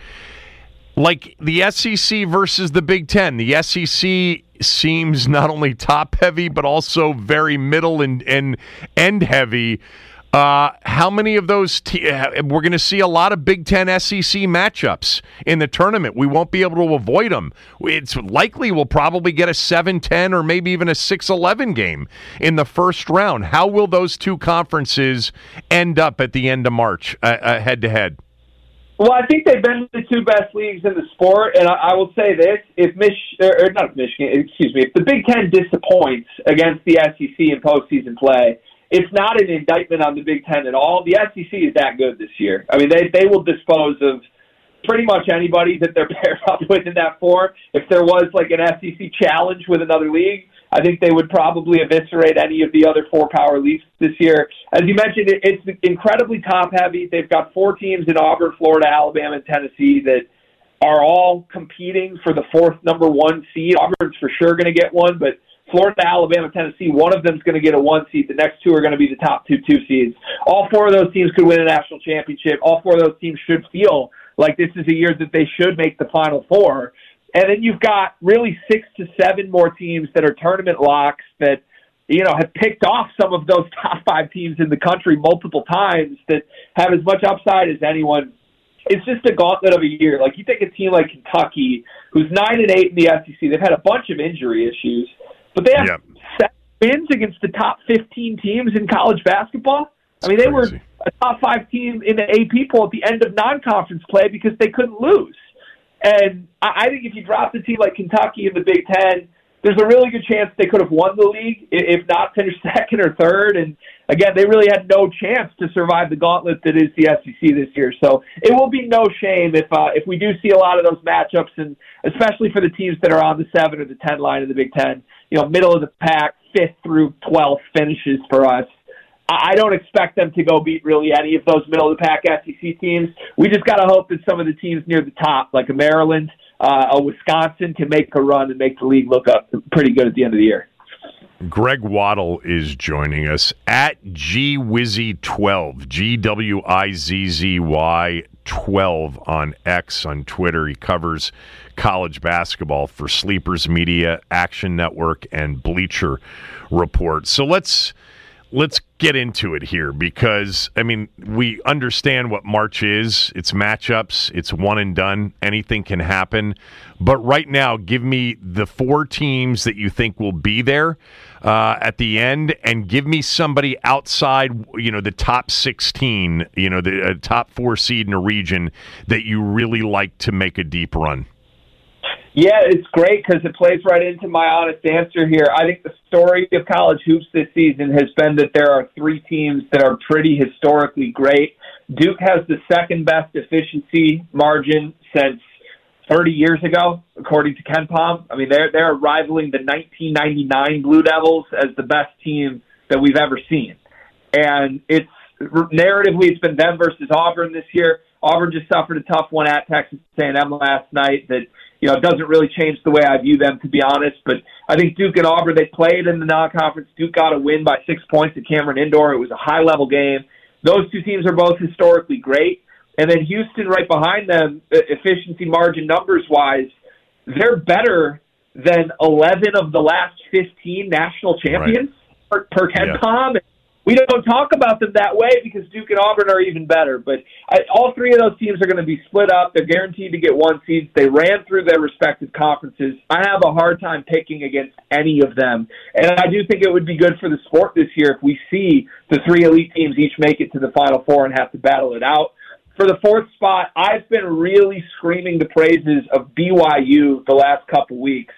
Like the SEC versus the Big Ten. The SEC seems not only top-heavy, but also very middle and end-heavy. How many of those we're going to see a lot of Big Ten SEC matchups in the tournament. We won't be able to avoid them. It's likely we'll probably get a 7-10 or maybe even a 6-11 game in the first round. How will those two conferences end up at the end of March, head-to-head? Well, I think they've been the 2 best leagues in the sport, and I will say this: if the Big Ten disappoints against the SEC in postseason play, it's not an indictment on the Big Ten at all. The SEC is that good this year. I mean, they will dispose of pretty much anybody that they're paired up with in that 4. If there was like an SEC challenge with another league, I think they would probably eviscerate any of the other 4 power leagues this year. As you mentioned, it's incredibly top-heavy. They've got 4 teams in Auburn, Florida, Alabama, and Tennessee that are all competing for the 4th number 1 seed. Auburn's for sure going to get one, but Florida, Alabama, Tennessee, one of them is going to get a 1 seed. The next two are going to be the top two seeds. All four of those teams could win a national championship. All four of those teams should feel like this is a year that they should make the Final Four. And then you've got really 6 to 7 more teams that are tournament locks that, have picked off some of those top 5 teams in the country multiple times that have as much upside as anyone. It's just a gauntlet of a year. Like, you take a team like Kentucky, who's 9-8 in the SEC. They've had a bunch of injury issues, but they have 7 wins against the top 15 teams in college basketball. They were a top 5 team in the AP poll at the end of non-conference play because they couldn't lose. And I think if you drop a team like Kentucky in the Big Ten, there's a really good chance they could have won the league, if not finished second or third. And again, they really had no chance to survive the gauntlet that is the SEC this year. So it will be no shame if we do see a lot of those matchups, and especially for the teams that are on the 7 or the 10 line in the Big Ten, middle of the pack, 5th through 12th finishes for us. I don't expect them to go beat really any of those middle-of-the-pack SEC teams. We just got to hope that some of the teams near the top, like a Maryland, a Wisconsin, can make a run and make the league look up pretty good at the end of the year. Greg Waddle is joining us at GWizzy12, GWIZZY 12 on X, on Twitter. He covers college basketball for Sleepers Media, Action Network, and Bleacher Report. So let's get into it here because, we understand what March is. It's matchups. It's one and done. Anything can happen. But right now, give me the 4 teams that you think will be there at the end, and give me somebody outside, the top 16, the top 4 seed in a region that you really like to make a deep run. Yeah, it's great because it plays right into my honest answer here. I think the story of college hoops this season has been that there are 3 teams that are pretty historically great. Duke has the second best efficiency margin since 30 years ago, according to KenPom. They're rivaling the 1999 Blue Devils as the best team that we've ever seen. And narratively, it's been them versus Auburn this year. Auburn just suffered a tough one at Texas A&M last night that, it doesn't really change the way I view them, to be honest. But I think Duke and Auburn, they played in the non-conference. Duke got a win by 6 points at Cameron Indoor. It was a high-level game. Those 2 teams are both historically great. And then Houston right behind them, efficiency margin numbers-wise, they're better than 11 of the last 15 national champions per KenPom. Yeah. We don't talk about them that way because Duke and Auburn are even better. But all 3 of those teams are going to be split up. They're guaranteed to get 1 seeds. They ran through their respective conferences. I have a hard time picking against any of them. And I do think it would be good for the sport this year if we see the 3 elite teams each make it to the Final Four and have to battle it out. For the 4th spot, I've been really screaming the praises of BYU the last couple weeks.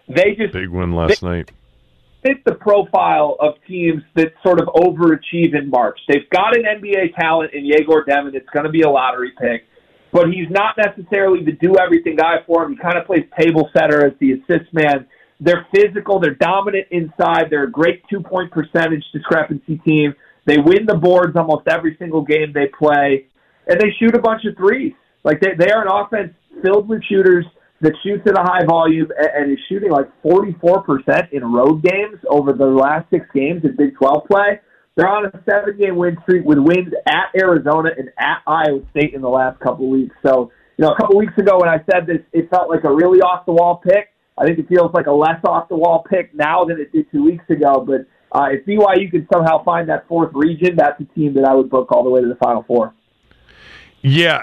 Big win last night. Fit the profile of teams that sort of overachieve in March. They've got an NBA talent in Yegor Demon. It's going to be a lottery pick, but he's not necessarily the do-everything guy for him. He kind of plays table setter as the assist man. They're physical. They're dominant inside. They're a great 2-point percentage discrepancy team. They win the boards almost every single game they play, and they shoot a bunch of threes. Like they are an offense filled with shooters that shoots at a high volume and is shooting like 44% in road games over the last 6 games in Big 12 play. They're on a 7-game win streak with wins at Arizona and at Iowa State in the last couple of weeks. So, a couple of weeks ago when I said this, it felt like a really off-the-wall pick. I think it feels like a less off-the-wall pick now than it did 2 weeks ago. But if BYU can somehow find that 4th region, that's a team that I would book all the way to the Final Four. Yeah,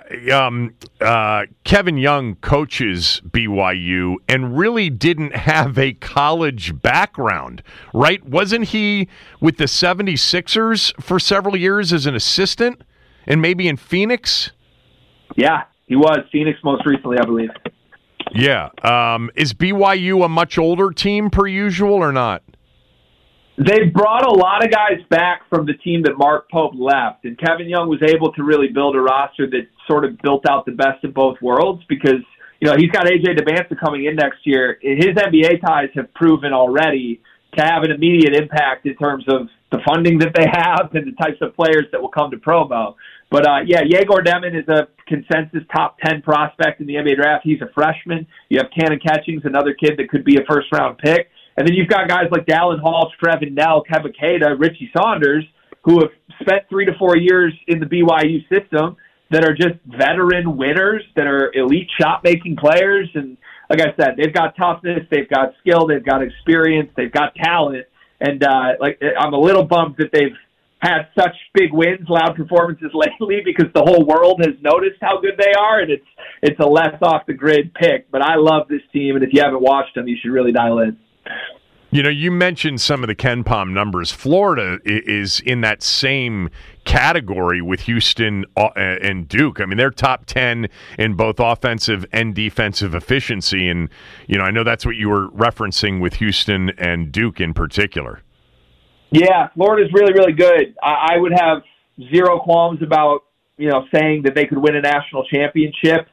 Kevin Young coaches BYU and really didn't have a college background, right? Wasn't he with the 76ers for several years as an assistant and maybe in Phoenix? Yeah, he was. Phoenix most recently, I believe. Yeah. Is BYU a much older team per usual or not? They brought a lot of guys back from the team that Mark Pope left, and Kevin Young was able to really build a roster that sort of built out the best of both worlds because, he's got A.J. Demancia coming in next year. His NBA ties have proven already to have an immediate impact in terms of the funding that they have and the types of players that will come to Provo. But, Yegor Demon is a consensus top 10 prospect in the NBA draft. He's a freshman. You have Cannon Catchings, another kid that could be a first-round pick. And then you've got guys like Dallin Hall, Trevin Knell, Kevin Keita, Richie Saunders, who have spent 3 to 4 years in the BYU system that are just veteran winners, that are elite shot-making players. And like I said, they've got toughness, they've got skill, they've got experience, they've got talent. And I'm a little bummed that they've had such big wins, loud performances lately, because the whole world has noticed how good they are, and it's a less off-the-grid pick. But I love this team, and if you haven't watched them, you should really dial in. You know, you mentioned some of the KenPom numbers. Florida is in that same category with Houston and Duke. I mean, they're top 10 in both offensive and defensive efficiency. And, you know, I know that's what you were referencing with Houston and Duke in particular. Yeah, Florida's really, really good. I would have zero qualms about, you know, saying that they could win a national championship.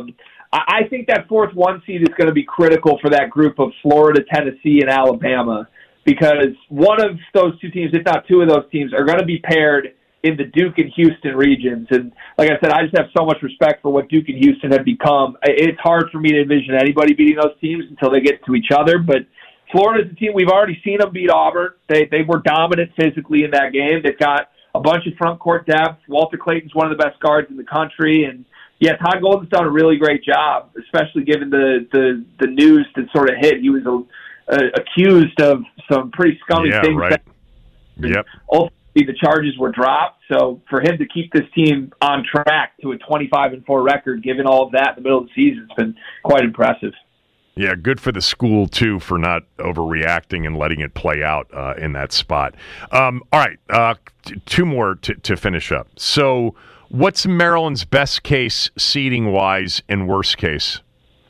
I think that 4th 1 seed is going to be critical for that group of Florida, Tennessee, and Alabama, because one of those 2 teams, if not 2 of those teams, are going to be paired in the Duke and Houston regions. And like I said, I just have so much respect for what Duke and Houston have become. It's hard for me to envision anybody beating those teams until they get to each other, but Florida's a team, we've already seen them beat Auburn. They were dominant physically in that game. They've got a bunch of front court depth. Walter Clayton's one of the best guards in the country. And, yeah, Todd Golden's done a really great job, especially given the news that sort of hit. He was accused of some pretty scummy things. Right. Yep. Ultimately, the charges were dropped. So for him to keep this team on track to a 25-4 record, given all of that in the middle of the season, it's been quite impressive. Yeah, good for the school, too, for not overreacting and letting it play out in that spot. All right, 2 more to finish up. So what's Maryland's best case seeding-wise and worst case?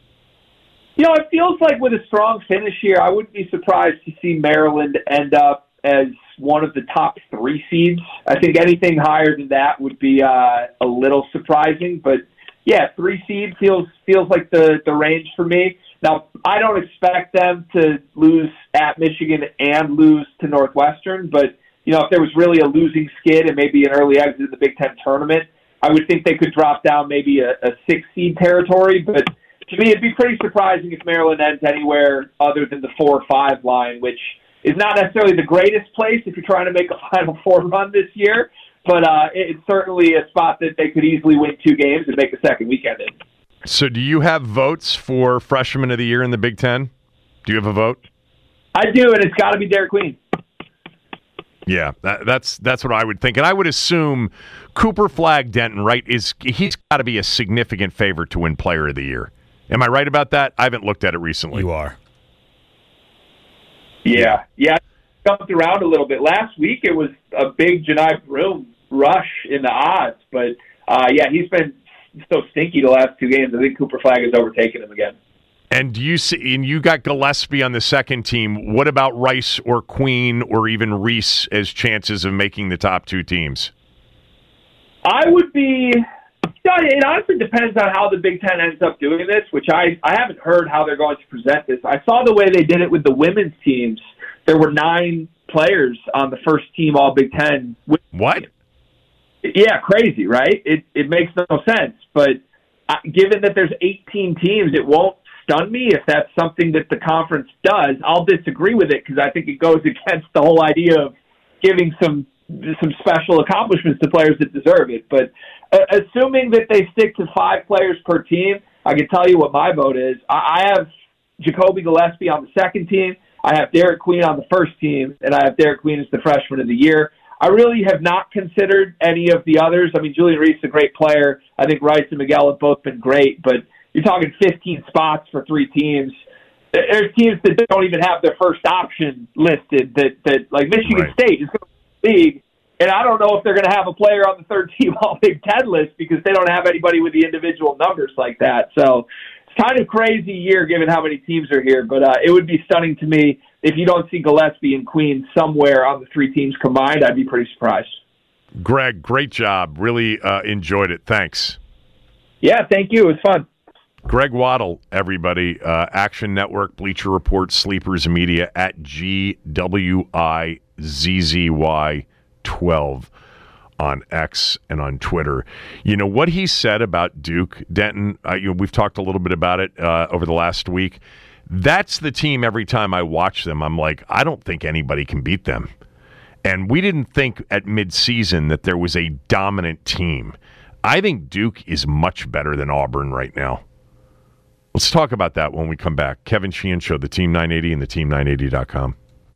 You know, it feels like with a strong finish here, I wouldn't be surprised to see Maryland end up as one of the top 3 seeds. I think anything higher than that would be a little surprising. But, yeah, 3 seed feels like the range for me. Now, I don't expect them to lose at Michigan and lose to Northwestern, but, you know, if there was really a losing skid and maybe an early exit in the Big Ten tournament, I would think they could drop down maybe a 6-seed territory. But to me, it'd be pretty surprising if Maryland ends anywhere other than the 4 or 5 line, which is not necessarily the greatest place if you're trying to make a Final Four run this year, but it's certainly a spot that they could easily win 2 games and make a second weekend in. So do you have votes for Freshman of the Year in the Big Ten? Do you have a vote? I do, and it's got to be Derek Queen. Yeah, that's what I would think. And I would assume Cooper Flagg Denton, right, he's got to be a significant favorite to win Player of the Year. Am I right about that? I haven't looked at it recently. You are. Yeah. I jumped around a little bit. Last week it was a big Janai Broom rush in the odds, but he's been so stinky the last 2 games. I think Cooper Flagg has overtaken him again. And do you see? And you got Gillespie on the second team. What about Rice or Queen or even Reese as chances of making the top 2 teams? I would be. It honestly depends on how the Big Ten ends up doing this, which I haven't heard how they're going to present this. I saw the way they did it with the women's teams. There were 9 players on the first team All Big Ten. What? Yeah, crazy, right? It makes no sense. But given that there's 18 teams, it won't stun me if that's something that the conference does. I'll disagree with it because I think it goes against the whole idea of giving some special accomplishments to players that deserve it. But assuming that they stick to 5 players per team, I can tell you what my vote is. I have Jacoby Gillespie on the second team. I have Derek Queen on the first team, and I have Derek Queen as the Freshman of the Year. I really have not considered any of the others. I mean, Julian Reese is a great player. I think Rice and Miguel have both been great, but you're talking 15 spots for 3 teams. There's teams that don't even have their first option listed that like Michigan State is going to the league, and I don't know if they're going to have a player on the third team All Big Ten list because they don't have anybody with the individual numbers like that. So it's kind of crazy year given how many teams are here, but it would be stunning to me if you don't see Gillespie and Queen somewhere on the 3 teams combined. I'd be pretty surprised. Greg, great job. Really enjoyed it. Thanks. Yeah, thank you. It was fun. Greg Waddle, everybody. Action Network, Bleacher Report, Sleepers Media at GWIZZY12 on X and on Twitter. You know, what he said about Duke, Denton, we've talked a little bit about it over the last week. That's the team every time I watch them, I'm like, I don't think anybody can beat them. And we didn't think at midseason that there was a dominant team. I think Duke is much better than Auburn right now. Let's talk about that when we come back. Kevin Sheehan Show, the Team 980 and the Team980.com.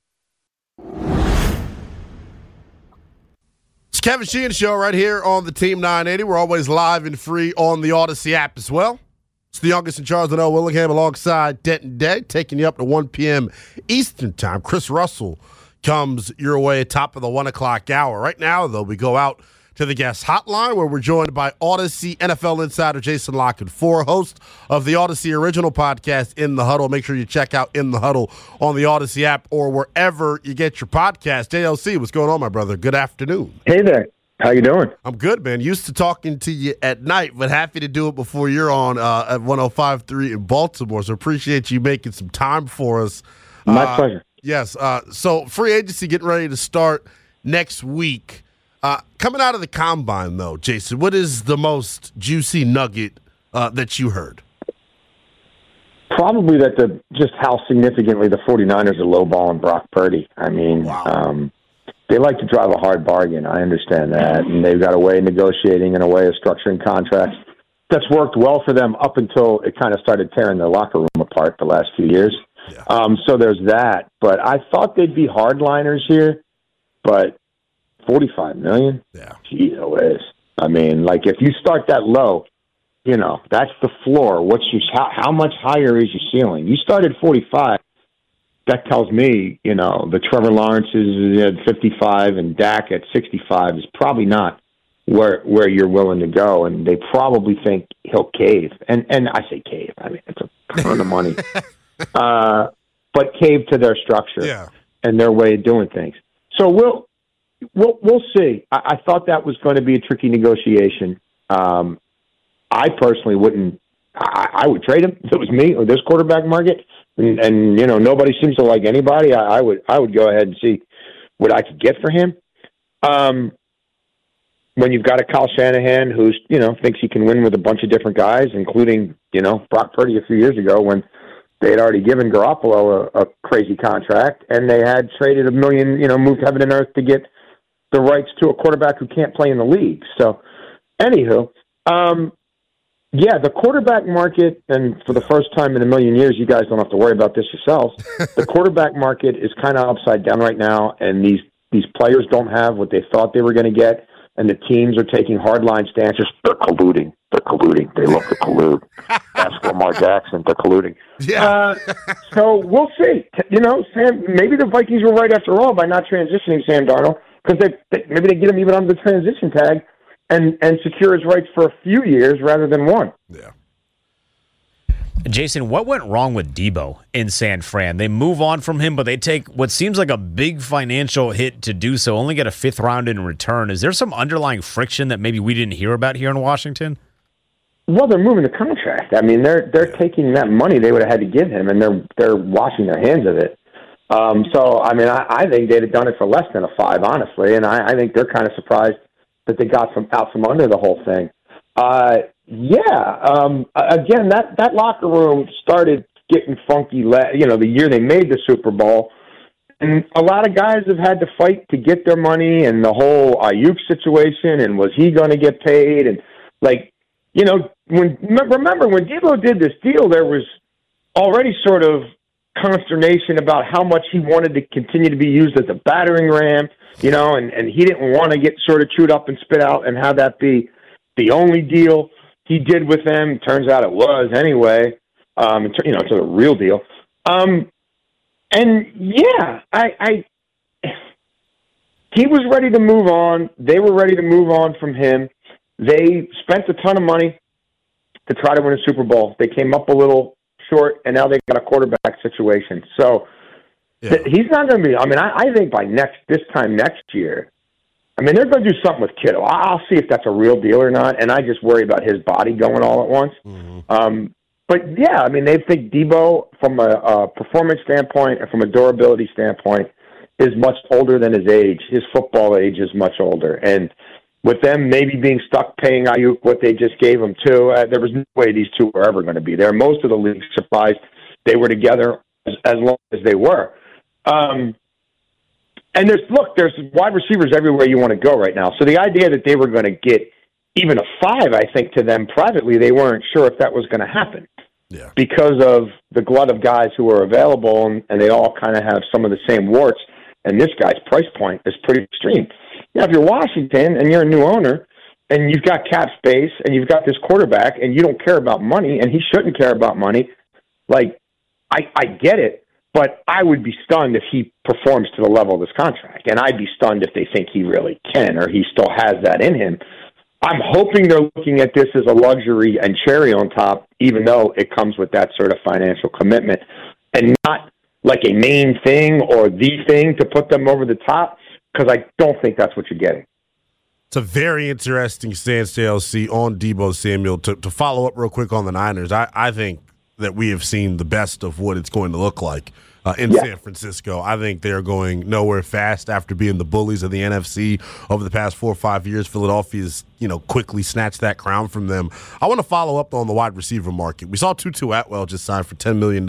It's Kevin Sheehan Show right here on the Team 980. We're always live and free on the Odyssey app as well. It's the youngest in Charles Noel Willingham alongside Denton Day, taking you up to 1 p.m. Eastern Time. Chris Russell comes your way top of the 1 o'clock hour. Right now, though, we go out to the guest hotline where we're joined by Odyssey NFL insider Jason La Canfora, host of the Odyssey original podcast, In the Huddle. Make sure you check out In the Huddle on the Odyssey app or wherever you get your podcast. JLC, what's going on, my brother? Good afternoon. Hey there. How you doing? I'm good, man. Used to talking to you at night, but happy to do it before you're on at 105.3 in Baltimore. So appreciate you making some time for us. My pleasure. Yes. So free agency getting ready to start next week. Coming out of the combine, though, Jason, what is the most juicy nugget that you heard? Probably that just how significantly the 49ers are lowballing Brock Purdy. I mean, wow. They like to drive a hard bargain. I understand that. And they've got a way of negotiating and a way of structuring contracts that's worked well for them up until it kind of started tearing their locker room apart the last few years. Yeah. So there's that. But I thought they'd be hardliners here, but $45 million? Yeah. Gee, it is. I mean, like, if you start that low, you know, that's the floor. How much higher is your ceiling? You start at 45. That tells me, you know, the Trevor Lawrence's at 55 and Dak at 65 is probably not where you're willing to go, and they probably think he'll cave. And I say cave. I mean, it's a ton of money. But cave to their structure and their way of doing things. So we'll see. I thought that was going to be a tricky negotiation. I personally wouldn't. I would trade him if it was me or this quarterback market. And you know, nobody seems to like anybody. I would go ahead and see what I could get for him. When you've got a Kyle Shanahan who's, you know, thinks he can win with a bunch of different guys, including, you know, Brock Purdy a few years ago when they had already given Garoppolo a crazy contract and they had traded $1 million, you know, moved heaven and earth to get the rights to a quarterback who can't play in the league. So, anywho, yeah, the quarterback market, and for the first time in a million years, you guys don't have to worry about this yourselves. The quarterback market is kind of upside down right now, and these players don't have what they thought they were going to get, and the teams are taking hardline stances. They're colluding. They love to collude. Ask Lamar Jackson. They're colluding. Yeah. So we'll see. You know, Sam. Maybe the Vikings were right after all by not transitioning Sam Darnold, because maybe they get him even under the transition tag. And secure his rights for a few years rather than one. Yeah. Jason, what went wrong with Debo in San Fran? They move on from him, but they take what seems like a big financial hit to do so, only get a fifth round in return. Is there some underlying friction that maybe we didn't hear about here in Washington? Well, they're moving the contract. I mean, they're taking that money they would have had to give him, and they're washing their hands of it. So, I mean, I think they'd have done it for less than a 5, honestly, and I think they're kind of surprised that they got out from under the whole thing. Again, that locker room started getting funky, you know, the year they made the Super Bowl. And a lot of guys have had to fight to get their money, and the whole Ayuk situation, and was he going to get paid? And, like, you know, remember when Debo did this deal, there was already sort of consternation about how much he wanted to continue to be used as a battering ram, you know, and he didn't want to get sort of chewed up and spit out and have that be the only deal he did with them. Turns out it was anyway, you know, it's a real deal. And yeah, he was ready to move on. They were ready to move on from him. They spent a ton of money to try to win a Super Bowl. They came up a little short, and now they've got a quarterback situation. So he's not going to be. I mean, I think by this time next year, I mean, they're going to do something with Kittle. I'll see if that's a real deal or not, and I just worry about his body going all at once. Mm-hmm. But yeah, I mean, they think Debo, from a performance standpoint and from a durability standpoint, is much older than his age. His football age is much older, and with them maybe being stuck paying Ayuk what they just gave him too, there was no way these two were ever going to be there. Most of the league surprised they were together as long as they were. And there's wide receivers everywhere you want to go right now. So the idea that they were going to get even a 5, I think to them privately, they weren't sure if that was going to happen. Yeah. Because of the glut of guys who are available, and they all kind of have some of the same warts, and this guy's price point is pretty extreme. Now, if you're Washington and you're a new owner, and you've got cap space, and you've got this quarterback, and you don't care about money, and he shouldn't care about money, like, I get it, but I would be stunned if he performs to the level of this contract, and I'd be stunned if they think he really can, or he still has that in him. I'm hoping they're looking at this as a luxury and cherry on top, even though it comes with that sort of financial commitment, and not like a main thing or the thing to put them over the top, because I don't think that's what you're getting. It's a very interesting stance, JLC, on Deebo Samuel. To follow up real quick on the Niners, I think that we have seen the best of what it's going to look like in San Francisco. I think they're going nowhere fast after being the bullies of the NFC over the past 4 or 5 years. Philadelphia's, quickly snatched that crown from them. I want to follow up on the wide receiver market. We saw Tutu Atwell just signed for $10 million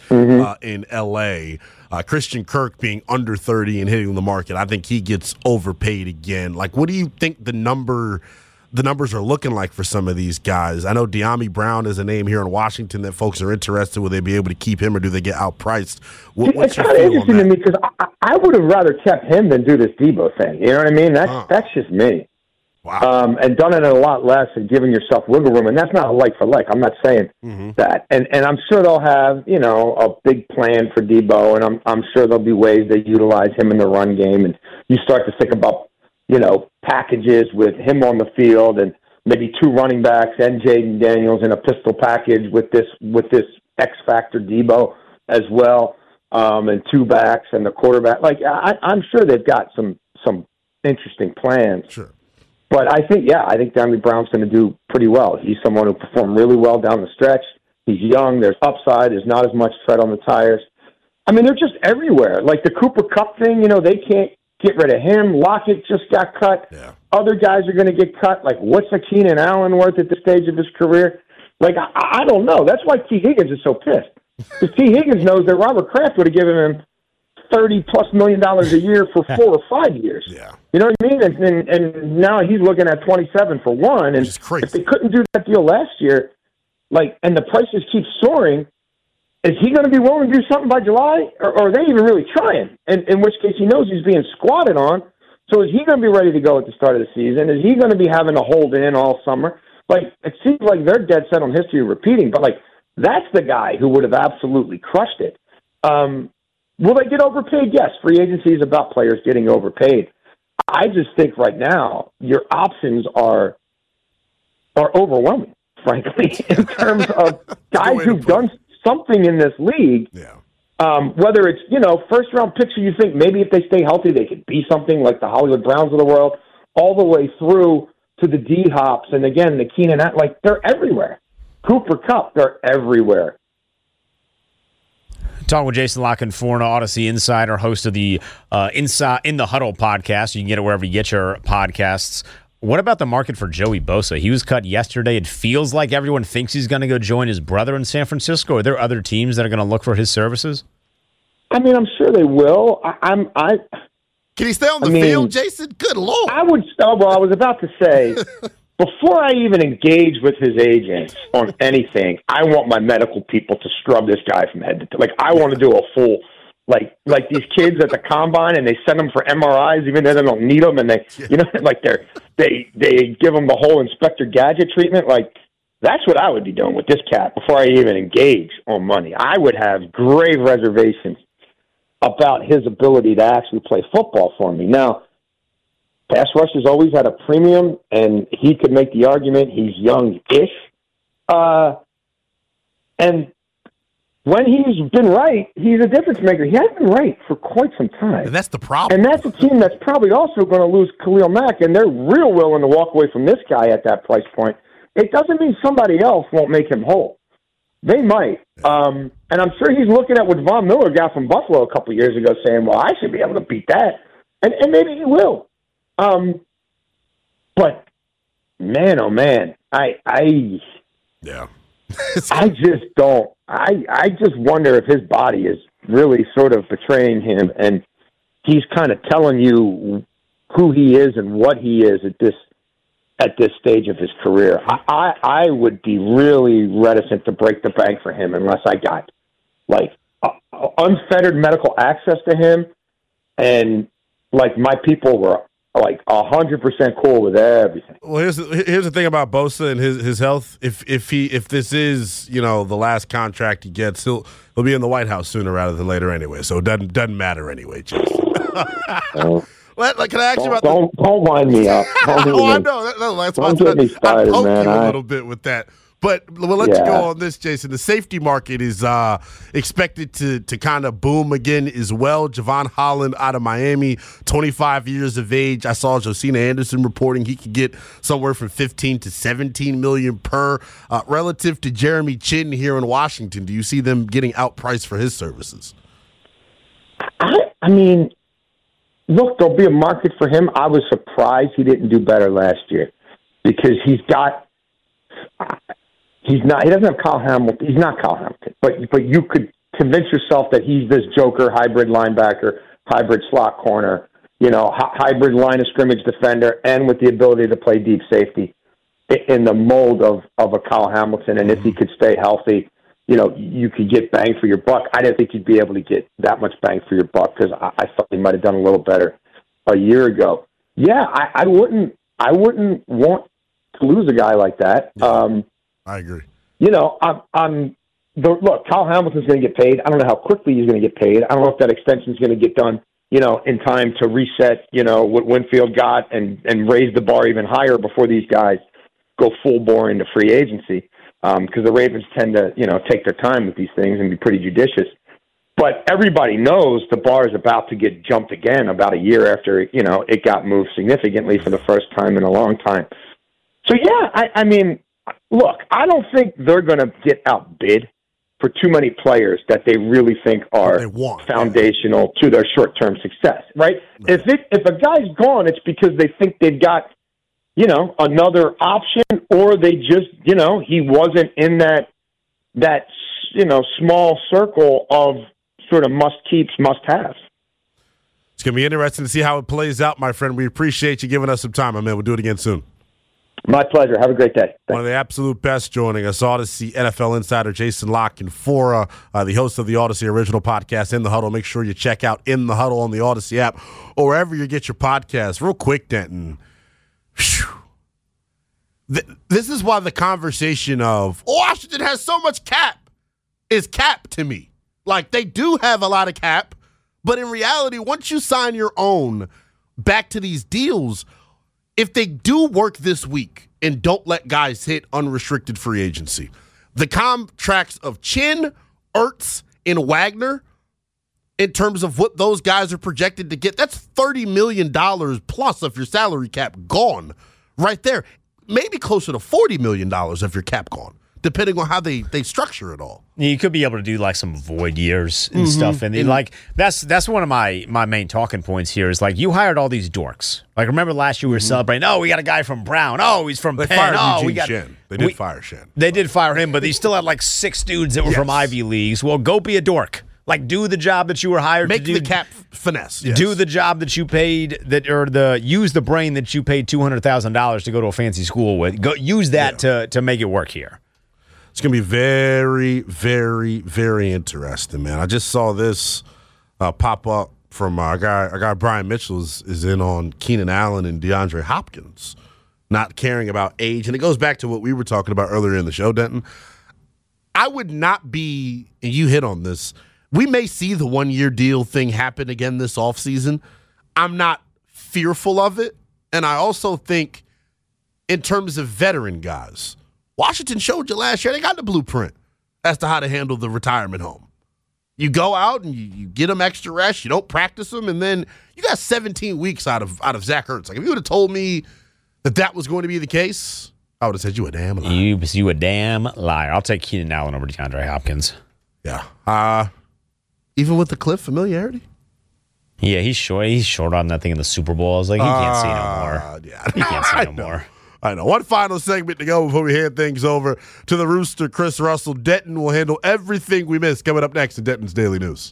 in L.A. Christian Kirk being under 30 and hitting the market. I think he gets overpaid again. Like, what do you think the numbers are looking like for some of these guys? I know De'Ami Brown is a name here in Washington that folks are interested. Will they be able to keep him, or do they get outpriced? What's your feel on that? It's kind of interesting to me because I would have rather kept him than do this Deebo thing. You know what I mean? That's just me. Wow. And done it a lot less and giving yourself wiggle room. And that's not a like for like. I'm not saying that. And I'm sure they'll have, a big plan for Deebo, and I'm sure there'll be ways they utilize him in the run game. And you start to think about, packages with him on the field, and maybe 2 running backs and Jaden Daniels in a pistol package with this X factor Deebo as well, and 2 backs and the quarterback. Like, I'm sure they've got some interesting plans. Sure. But I think De'Ami Brown's going to do pretty well. He's someone who performed really well down the stretch. He's young. There's upside. There's not as much tread on the tires. I mean, they're just everywhere. Like the Cooper Kupp thing, they can't get rid of him. Lockett just got cut. Yeah. Other guys are going to get cut. Like, what's a Keenan Allen worth at this stage of his career? Like, I don't know. That's why T. Higgins is so pissed. Because T. Higgins knows that Robert Kraft would have given him $30+ million a year for 4 or 5 years. Yeah. You know what I mean? And now he's looking at 27 for one. And if they couldn't do that deal last year, and the prices keep soaring, is he going to be willing to do something by July? Or are they even really trying? And in which case he knows he's being squatted on. So is he going to be ready to go at the start of the season? Is he going to be having to hold in all summer? It seems like they're dead set on history repeating, but that's the guy who would have absolutely crushed it. Will they get overpaid? Yes. Free agency is about players getting overpaid. I just think right now your options are overwhelming, frankly, in terms of guys who've done something in this league. Yeah. Whether it's, first round picks, you think maybe if they stay healthy, they could be something like the Hollywood Browns of the world, all the way through to the D-Hops. And again, the Keenan, they're everywhere. Cooper Kupp, they're everywhere. Talking with Jason La Canfora, Odyssey Insider, host of the Inside in the Huddle podcast. You can get it wherever you get your podcasts. What about the market for Joey Bosa? He was cut yesterday. It feels like everyone thinks he's going to go join his brother in San Francisco. Are there other teams that are going to look for his services? I mean, I'm sure they will. Can he stay on the field, Jason? Good Lord. I was about to say, before I even engage with his agents on anything, I want my medical people to scrub this guy from head to toe. I want to do a full, like these kids at the combine, and they send them for MRIs even though they don't need them, and they give them the whole Inspector Gadget treatment. That's what I would be doing with this cat before I even engage on money. I would have grave reservations about his ability to actually play football for me. Now, pass rush has always had a premium, and he could make the argument he's young-ish. And when he's been right, he's a difference maker. He hasn't been right for quite some time. And that's the problem. And that's a team that's probably also going to lose Khalil Mack, and they're real willing to walk away from this guy at that price point. It doesn't mean somebody else won't make him whole. They might. And I'm sure he's looking at what Von Miller got from Buffalo a couple years ago saying, well, I should be able to beat that. And maybe he will. But, man, oh, man, Yeah. I just don't. I just wonder if his body is really sort of betraying him, and he's kind of telling you who he is and what he is at this stage of his career. I would be really reticent to break the bank for him unless I got like unfettered medical access to him, and like my people were like 100% cool with everything. Well, here's the thing about Bosa and his health. If this is the last contract he gets, he'll be in the White House sooner rather than later anyway. So it doesn't matter anyway, Jason. Can I ask you about don't wind me up. I know that's why I poke you a little bit with that. But we'll let you go on this, Jason. The safety market is expected to kind of boom again as well. Javon Holland out of Miami, 25 years of age. I saw Josina Anderson reporting he could get somewhere from $15 to $17 million per. Relative to Jeremy Chin here in Washington, do you see them getting outpriced for his services? I mean, look, there'll be a market for him. I was surprised he didn't do better last year because he doesn't have Kyle Hamilton. He's not Kyle Hamilton, but you could convince yourself that he's this joker, hybrid linebacker, hybrid slot corner, hybrid line of scrimmage defender, and with the ability to play deep safety in the mold of a Kyle Hamilton. And if he could stay healthy, you could get bang for your buck. I didn't think you'd be able to get that much bang for your buck because I thought he might have done a little better a year ago. Yeah, I wouldn't want to lose a guy like that. I agree. Look, Kyle Hamilton's going to get paid. I don't know how quickly he's going to get paid. I don't know if that extension is going to get done, in time to reset, what Winfield got and raise the bar even higher before these guys go full bore into free agency. Because the Ravens tend to, take their time with these things and be pretty judicious. But everybody knows the bar is about to get jumped again about a year after, it got moved significantly for the first time in a long time. So, yeah, I mean, look, I don't think they're going to get outbid for too many players that they really think are foundational to their short-term success, right? If a guy's gone, it's because they think they've got, another option, or they just, he wasn't in that small circle of sort of must-keeps, must-haves. It's going to be interesting to see how it plays out, my friend. We appreciate you giving us some time, my man. We'll do it again soon. My pleasure. Have a great day. Thanks. One of the absolute best joining us, Odyssey NFL insider Jason La Canfora, the host of the Odyssey original podcast, In the Huddle. Make sure you check out In the Huddle on the Odyssey app or wherever you get your podcasts. Real quick, Denton. This is why the conversation of Washington has so much cap is cap to me. Like, they do have a lot of cap, but in reality, once you sign your own back to these deals, if they do work this week and don't let guys hit unrestricted free agency, the contracts of Chin, Ertz, and Wagner, in terms of what those guys are projected to get, that's $30 million plus of your salary cap gone right there. Maybe closer to $40 million of your cap gone, depending on how they structure it all. You could be able to do like some void years and stuff, and like that's one of my main talking points here is like you hired all these dorks. Like remember last year we were celebrating. Oh, we got a guy from Brown. Oh, he's from Penn. Oh, we got Shen. They did fire Shen. They did fire him, but they still had like 6 dudes that were from Ivy Leagues. Well, go be a dork. Like do the job that you were hired to do. Make the cap finesse. Yes. Do the job that you paid use the brain that you paid $200,000 to go to a fancy school with. Go use that to make it work here. It's going to be very, very, very interesting, man. I just saw this pop up from our guy Brian Mitchell is in on Keenan Allen and DeAndre Hopkins not caring about age. And it goes back to what we were talking about earlier in the show, Denton. I would not be, and you hit on this, we may see the 1-year deal thing happen again this offseason. I'm not fearful of it. And I also think in terms of veteran guys, Washington showed you last year they got the blueprint as to how to handle the retirement home. You go out and you get them extra rest, you don't practice them, and then you got 17 weeks out of Zach Ertz. Like if you would have told me that was going to be the case, I would have said you a damn liar. You a damn liar. I'll take Keenan Allen over DeAndre Hopkins. Yeah. Even with the Cliff familiarity? Yeah, he's short. He's short on that thing in the Super Bowl. I was like, he can't see no more. Yeah. He can't see no more. I know. One final segment to go before we hand things over to the Rooster, Chris Russell. Denton will handle everything we missed coming up next in Denton's Daily News.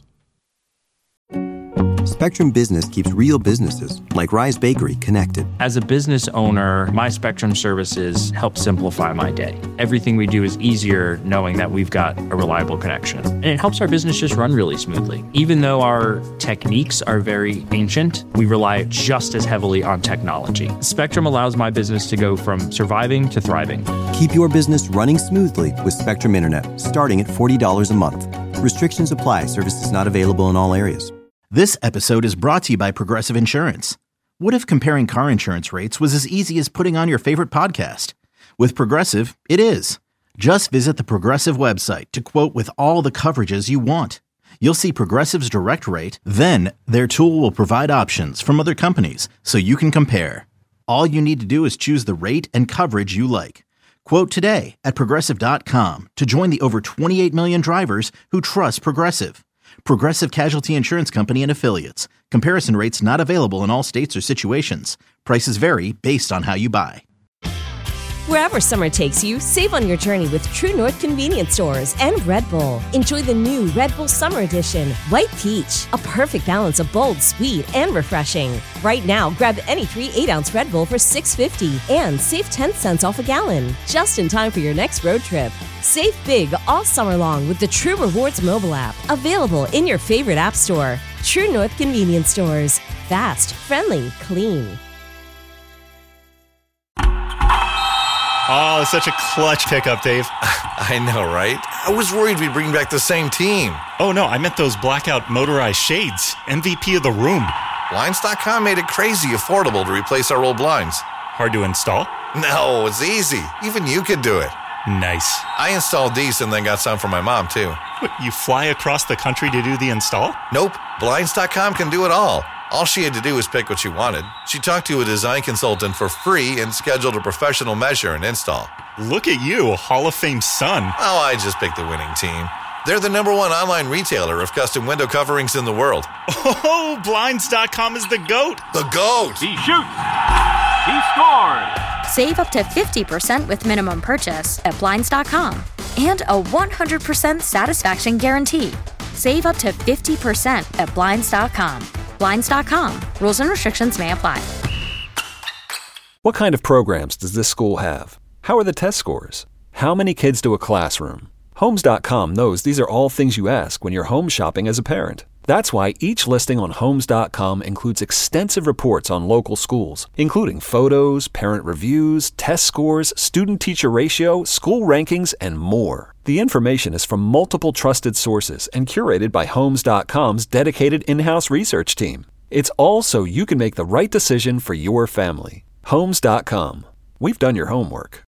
Spectrum Business keeps real businesses, like Rise Bakery, connected. As a business owner, my Spectrum services help simplify my day. Everything we do is easier knowing that we've got a reliable connection. And it helps our business just run really smoothly. Even though our techniques are very ancient, we rely just as heavily on technology. Spectrum allows my business to go from surviving to thriving. Keep your business running smoothly with Spectrum Internet, starting at $40 a month. Restrictions apply. Services not available in all areas. This episode is brought to you by Progressive Insurance. What if comparing car insurance rates was as easy as putting on your favorite podcast? With Progressive, it is. Just visit the Progressive website to quote with all the coverages you want. You'll see Progressive's direct rate, then their tool will provide options from other companies so you can compare. All you need to do is choose the rate and coverage you like. Quote today at Progressive.com to join the over 28 million drivers who trust Progressive. Progressive Casualty Insurance Company and Affiliates. Comparison rates not available in all states or situations. Prices vary based on how you buy. Wherever summer takes you, save on your journey with True North Convenience Stores and Red Bull. Enjoy the new Red Bull Summer Edition, White Peach, a perfect balance of bold, sweet, and refreshing. Right now, grab any 3 8-ounce Red Bull for $6.50 and save 10 cents off a gallon, just in time for your next road trip. Save big all summer long with the True Rewards mobile app, available in your favorite app store. True North Convenience Stores. Fast, friendly, clean. Oh, such a clutch pickup, Dave. I know, right? I was worried we'd bring back the same team. Oh, no, I meant those blackout motorized shades. MVP of the room. Blinds.com made it crazy affordable to replace our old blinds. Hard to install? No, it's easy. Even you could do it. Nice. I installed these and then got some for my mom, too. What, you fly across the country to do the install? Nope. Blinds.com can do it all. All she had to do was pick what she wanted. She talked to a design consultant for free and scheduled a professional measure and install. Look at you, Hall of Fame son. Oh, I just picked the winning team. They're the #1 online retailer of custom window coverings in the world. Oh, Blinds.com is the GOAT. The GOAT. He shoots. He scores. Save up to 50% with minimum purchase at Blinds.com. And a 100% satisfaction guarantee. Save up to 50% at Blinds.com. Blinds.com. Rules and restrictions may apply. What kind of programs does this school have? How are the test scores? How many kids do a classroom? Homes.com knows these are all things you ask when you're home shopping as a parent. That's why each listing on Homes.com includes extensive reports on local schools, including photos, parent reviews, test scores, student-teacher ratio, school rankings, and more. The information is from multiple trusted sources and curated by Homes.com's dedicated in-house research team. It's all so you can make the right decision for your family. Homes.com. We've done your homework.